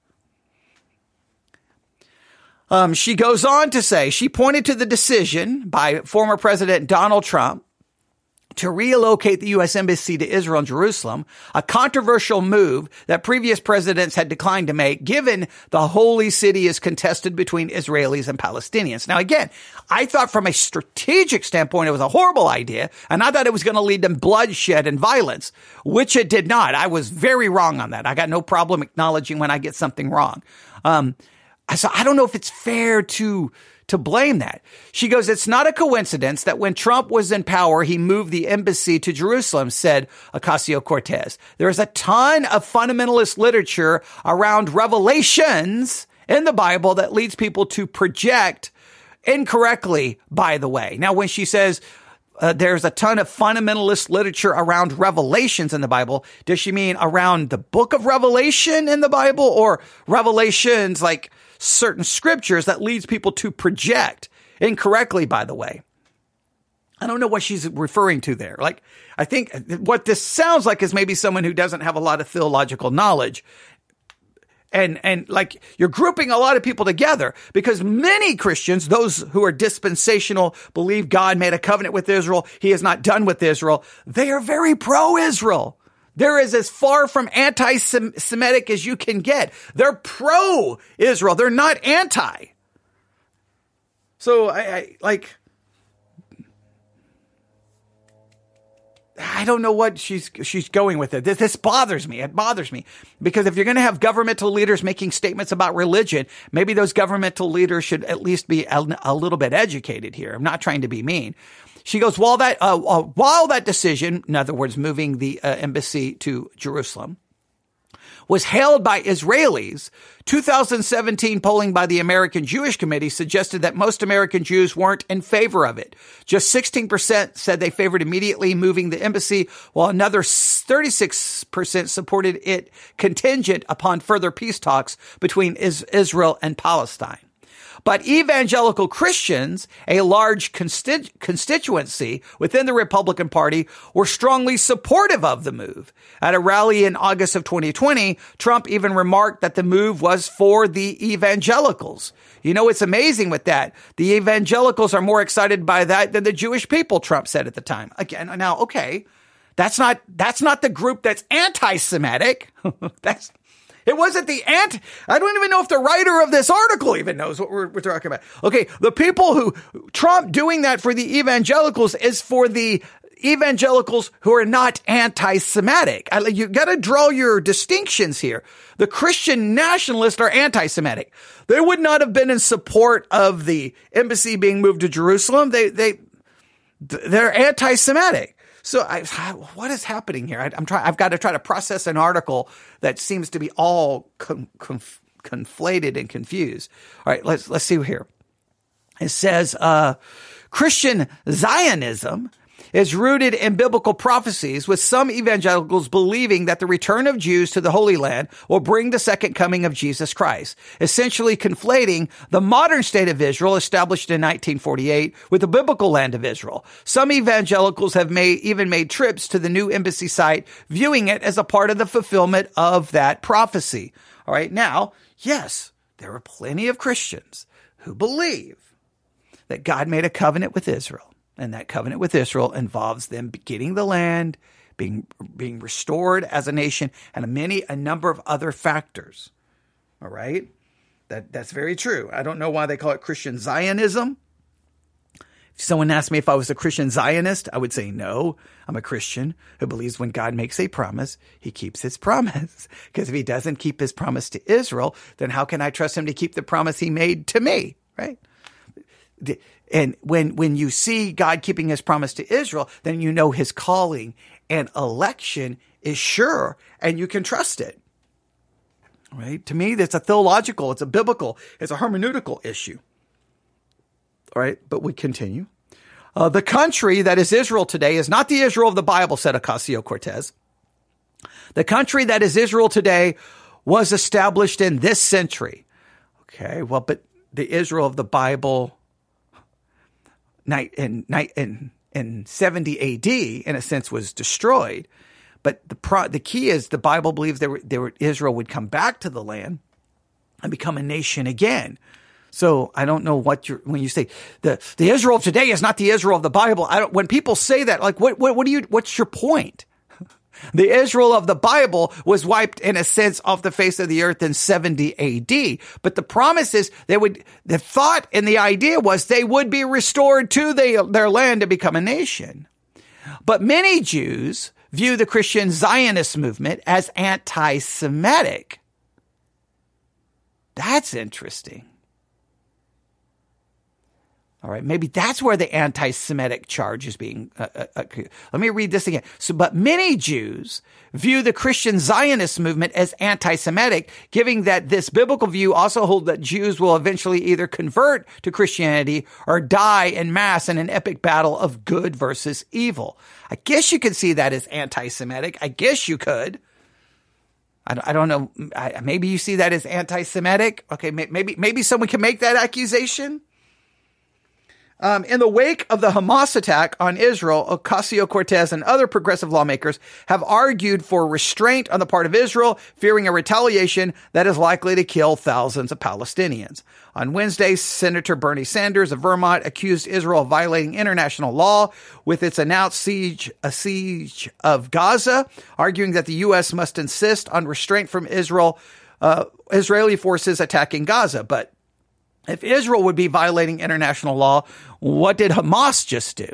Um, she goes on to say, she pointed to the decision by former President Donald Trump to relocate the U S Embassy to Israel and Jerusalem, a controversial move that previous presidents had declined to make, given the holy city is contested between Israelis and Palestinians. Now, again, I thought from a strategic standpoint, it was a horrible idea, and I thought it was going to lead to bloodshed and violence, which it did not. I was very wrong on that. I got no problem acknowledging when I get something wrong. Um, so I don't know if it's fair to to blame that. She goes, it's not a coincidence that when Trump was in power, he moved the embassy to Jerusalem, said Ocasio-Cortez. There is a ton of fundamentalist literature around revelations in the Bible that leads people to project incorrectly, by the way. Now, when she says uh, there's a ton of fundamentalist literature around revelations in the Bible, does she mean around the book of Revelation in the Bible, or revelations like certain scriptures that leads people to project incorrectly, by the way? I don't know what she's referring to there. Like, I think what this sounds like is maybe someone who doesn't have a lot of theological knowledge. And, and like, you're grouping a lot of people together, because many Christians, those who are dispensational, believe God made a covenant with Israel. He is not done with Israel. They are very pro-Israel. They're as, as far from anti-Semitic as you can get. They're pro-Israel. They're not anti. So I, I like, I don't know what she's she's going with it. This, this bothers me. It bothers me, because if you're going to have governmental leaders making statements about religion, maybe those governmental leaders should at least be a, a little bit educated here. I'm not trying to be mean. She goes, while that, uh, uh, while that decision, in other words, moving the uh, embassy to Jerusalem, was hailed by Israelis, two thousand seventeen polling by the American Jewish Committee suggested that most American Jews weren't in favor of it. Just sixteen percent said they favored immediately moving the embassy, while another thirty-six percent supported it contingent upon further peace talks between Israel and Palestine. But evangelical Christians, a large consti- constituency within the Republican Party, were strongly supportive of the move. At a rally in August of twenty twenty, Trump even remarked that the move was for the evangelicals. You know, it's amazing with that. The evangelicals are more excited by that than the Jewish people, Trump said at the time. Again, now, okay, that's not, that's not the group that's anti-Semitic. that's It wasn't the anti, I don't even know if the writer of this article even knows what we're, we're talking about. Okay, the people who, Trump doing that for the evangelicals is for the evangelicals who are not anti-Semitic. I, you got to draw your distinctions here. The Christian nationalists are anti-Semitic. They would not have been in support of the embassy being moved to Jerusalem. They, they, they're anti-Semitic. So I, what is happening here? I, I'm trying, I've got to try to process an article that seems to be all con, conf, conflated and confused. All right, let's, let's see here. It says, uh, Christian Zionism is rooted in biblical prophecies, with some evangelicals believing that the return of Jews to the Holy Land will bring the second coming of Jesus Christ, essentially conflating the modern state of Israel established in nineteen forty-eight with the biblical land of Israel. Some evangelicals have made, even made trips to the new embassy site, viewing it as a part of the fulfillment of that prophecy. All right. Now, yes, there are plenty of Christians who believe that God made a covenant with Israel, and that covenant with Israel involves them getting the land, being being restored as a nation, and a many a number of other factors. All right, that that's very true. I don't know why they call it Christian Zionism. If someone asked me if I was a Christian Zionist, I would say no. I'm a Christian who believes when God makes a promise, he keeps his promise. Because if he doesn't keep his promise to Israel, then how can I trust him to keep the promise he made to me? Right? And when, when you see God keeping his promise to Israel, then you know his calling and election is sure and you can trust it. Right? To me, that's a theological, it's a biblical, it's a hermeneutical issue. All right, but we continue. Uh, the country that is Israel today is not the Israel of the Bible, said Ocasio-Cortez. The country that is Israel today was established in this century. Okay, well, but the Israel of the Bible in, in, in seventy A D, in a sense, was destroyed. But the pro, the key is the Bible believes there were, there were, Israel would come back to the land and become a nation again. So I don't know what you're, when you say the, the Israel of today is not the Israel of the Bible. I don't, when people say that, like, what, what, what do you, what's your point? The Israel of the Bible was wiped in a sense off the face of the earth in seventy A D. But the promise is they would, the thought and the idea was they would be restored to the, their land to become a nation. But many Jews view the Christian Zionist movement as anti-Semitic. That's interesting. All right, maybe that's where the anti-Semitic charge is being, uh, uh, uh, let me read this again. So, but many Jews view the Christian Zionist movement as anti-Semitic, giving that this biblical view also holds that Jews will eventually either convert to Christianity or die in mass in an epic battle of good versus evil. I guess you could see that as anti-Semitic. I guess you could. I don't, I don't know. I, maybe you see that as anti-Semitic. Okay, maybe, maybe someone can make that accusation. Um, in the wake of the Hamas attack on Israel, Ocasio-Cortez and other progressive lawmakers have argued for restraint on the part of Israel, fearing a retaliation that is likely to kill thousands of Palestinians. On Wednesday, Senator Bernie Sanders of Vermont accused Israel of violating international law with its announced siege, a siege of Gaza, arguing that the U S must insist on restraint from Israel, uh, Israeli forces attacking Gaza. But if Israel would be violating international law, what did Hamas just do?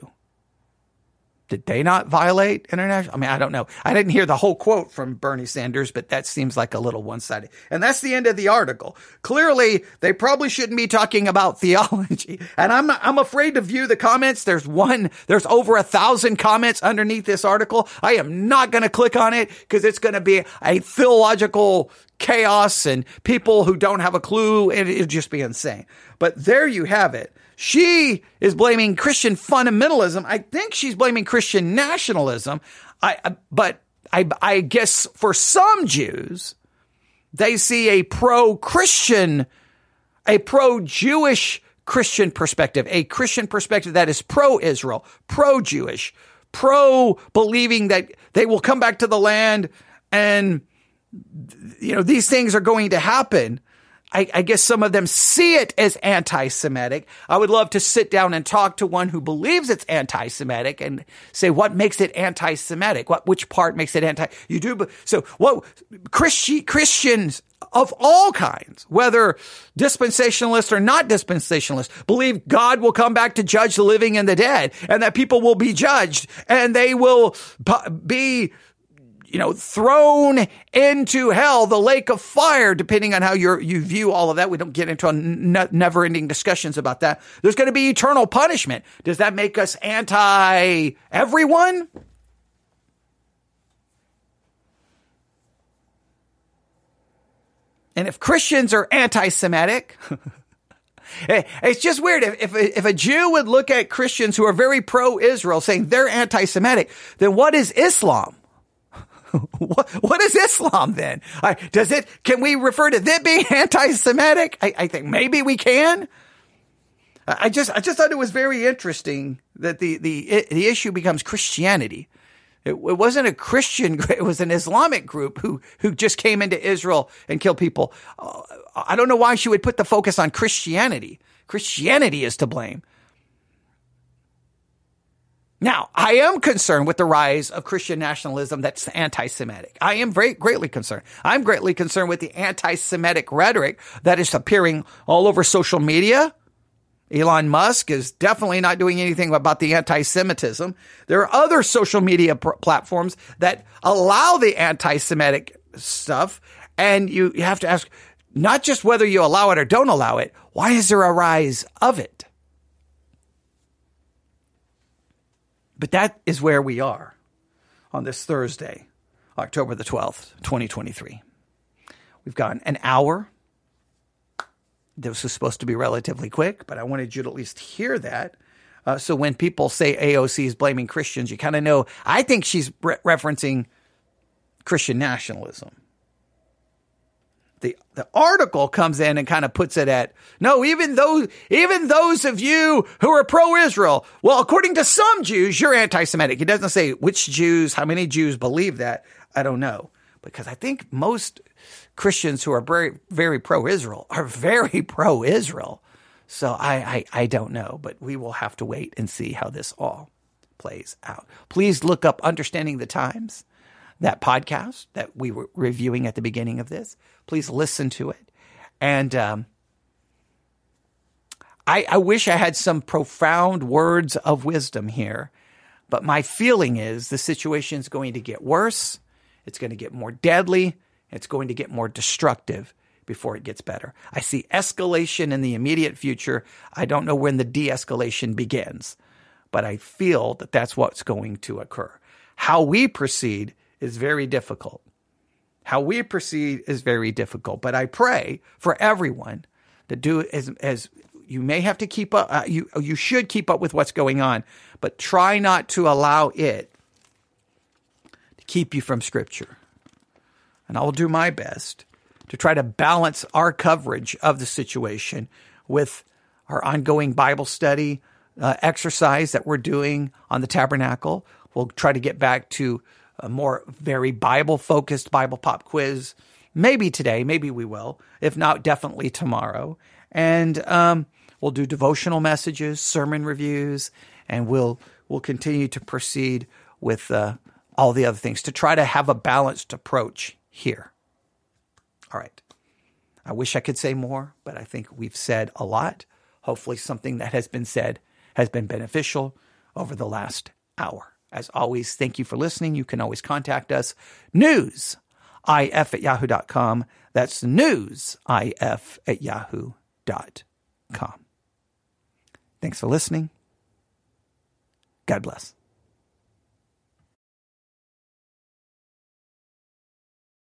Did they not violate international? I mean, I don't know. I didn't hear the whole quote from Bernie Sanders, but that seems like a little one-sided. And that's the end of the article. Clearly, they probably shouldn't be talking about theology. And I'm I'm afraid to view the comments. There's one, there's over a thousand comments underneath this article. I am not going to click on it because it's going to be a theological chaos and people who don't have a clue. And it'd just be insane. But there you have it. She is blaming Christian fundamentalism. I think she's blaming Christian nationalism. I, I but I, I guess for some Jews, they see a pro-Christian, a pro-Jewish Christian perspective, a Christian perspective that is pro-Israel, pro-Jewish, pro-believing that they will come back to the land and, you know, these things are going to happen. I, I guess some of them see it as anti-Semitic. I would love to sit down and talk to one who believes it's anti-Semitic and say, what makes it anti-Semitic? What, which part makes it anti? You do. So what Christi, Christians of all kinds, whether dispensationalists or not dispensationalists, believe God will come back to judge the living and the dead, and that people will be judged and they will be, you know, thrown into hell, the lake of fire, depending on how you you view all of that. We don't get into a ne- never-ending discussions about that. There's going to be eternal punishment. Does that make us anti-everyone? And if Christians are anti-Semitic, It's just weird. If, if, if a Jew would look at Christians who are very pro-Israel saying they're anti-Semitic, then what is Islam? what, what is Islam then? Uh, does it, can we refer to that being anti-Semitic? I, I think maybe we can. I just, I just thought it was very interesting that the, the, the issue becomes Christianity. It, it wasn't a Christian, it was an Islamic group who, who just came into Israel and killed people. Uh, I don't know why she would put the focus on Christianity. Christianity is to blame. Now, I am concerned with the rise of Christian nationalism that's anti-Semitic. I am very greatly concerned. I'm greatly concerned with the anti-Semitic rhetoric that is appearing all over social media. Elon Musk is definitely not doing anything about the anti-Semitism. There are other social media pr- platforms that allow the anti-Semitic stuff. And you, you have to ask, not just whether you allow it or don't allow it, why is there a rise of it? But that is where we are on this Thursday, October the twelfth, twenty twenty-three. We've gone an hour. This was supposed to be relatively quick, but I wanted you to at least hear that. Uh, so when people say A O C is blaming Christians, you kind of know, I think she's re- referencing Christian nationalism. The, the article comes in and kind of puts it at, no, even those, even those of you who are pro-Israel, well, according to some Jews, you're anti-Semitic. It doesn't say which Jews, how many Jews believe that. I don't know. Because I think most Christians who are very, very pro-Israel are very pro-Israel. So I, I, I don't know, but we will have to wait and see how this all plays out. Please look up Understanding the Times, that podcast that we were reviewing at the beginning of this. Please listen to it. And um, I, I wish I had some profound words of wisdom here, but my feeling is the situation is going to get worse. It's going to get more deadly. It's going to get more destructive before it gets better. I see escalation in the immediate future. I don't know when the de-escalation begins, but I feel that that's what's going to occur. How we proceed is very difficult. How we proceed is very difficult, but I pray for everyone to do as, as you may have to keep up. Uh, you, you should keep up with what's going on, but try not to allow it to keep you from Scripture. And I will do my best to try to balance our coverage of the situation with our ongoing Bible study uh, exercise that we're doing on the Tabernacle. We'll try to get back to a more very Bible-focused Bible pop quiz. Maybe today, maybe we will. If not, definitely tomorrow. And um, we'll do devotional messages, sermon reviews, and we'll we'll continue to proceed with uh, all the other things to try to have a balanced approach here. All right. I wish I could say more, but I think we've said a lot. Hopefully something that has been said has been beneficial over the last hour. As always, thank you for listening. You can always contact us. newsif at yahoo dot com. That's newsif at yahoo dot com. Thanks for listening. God bless.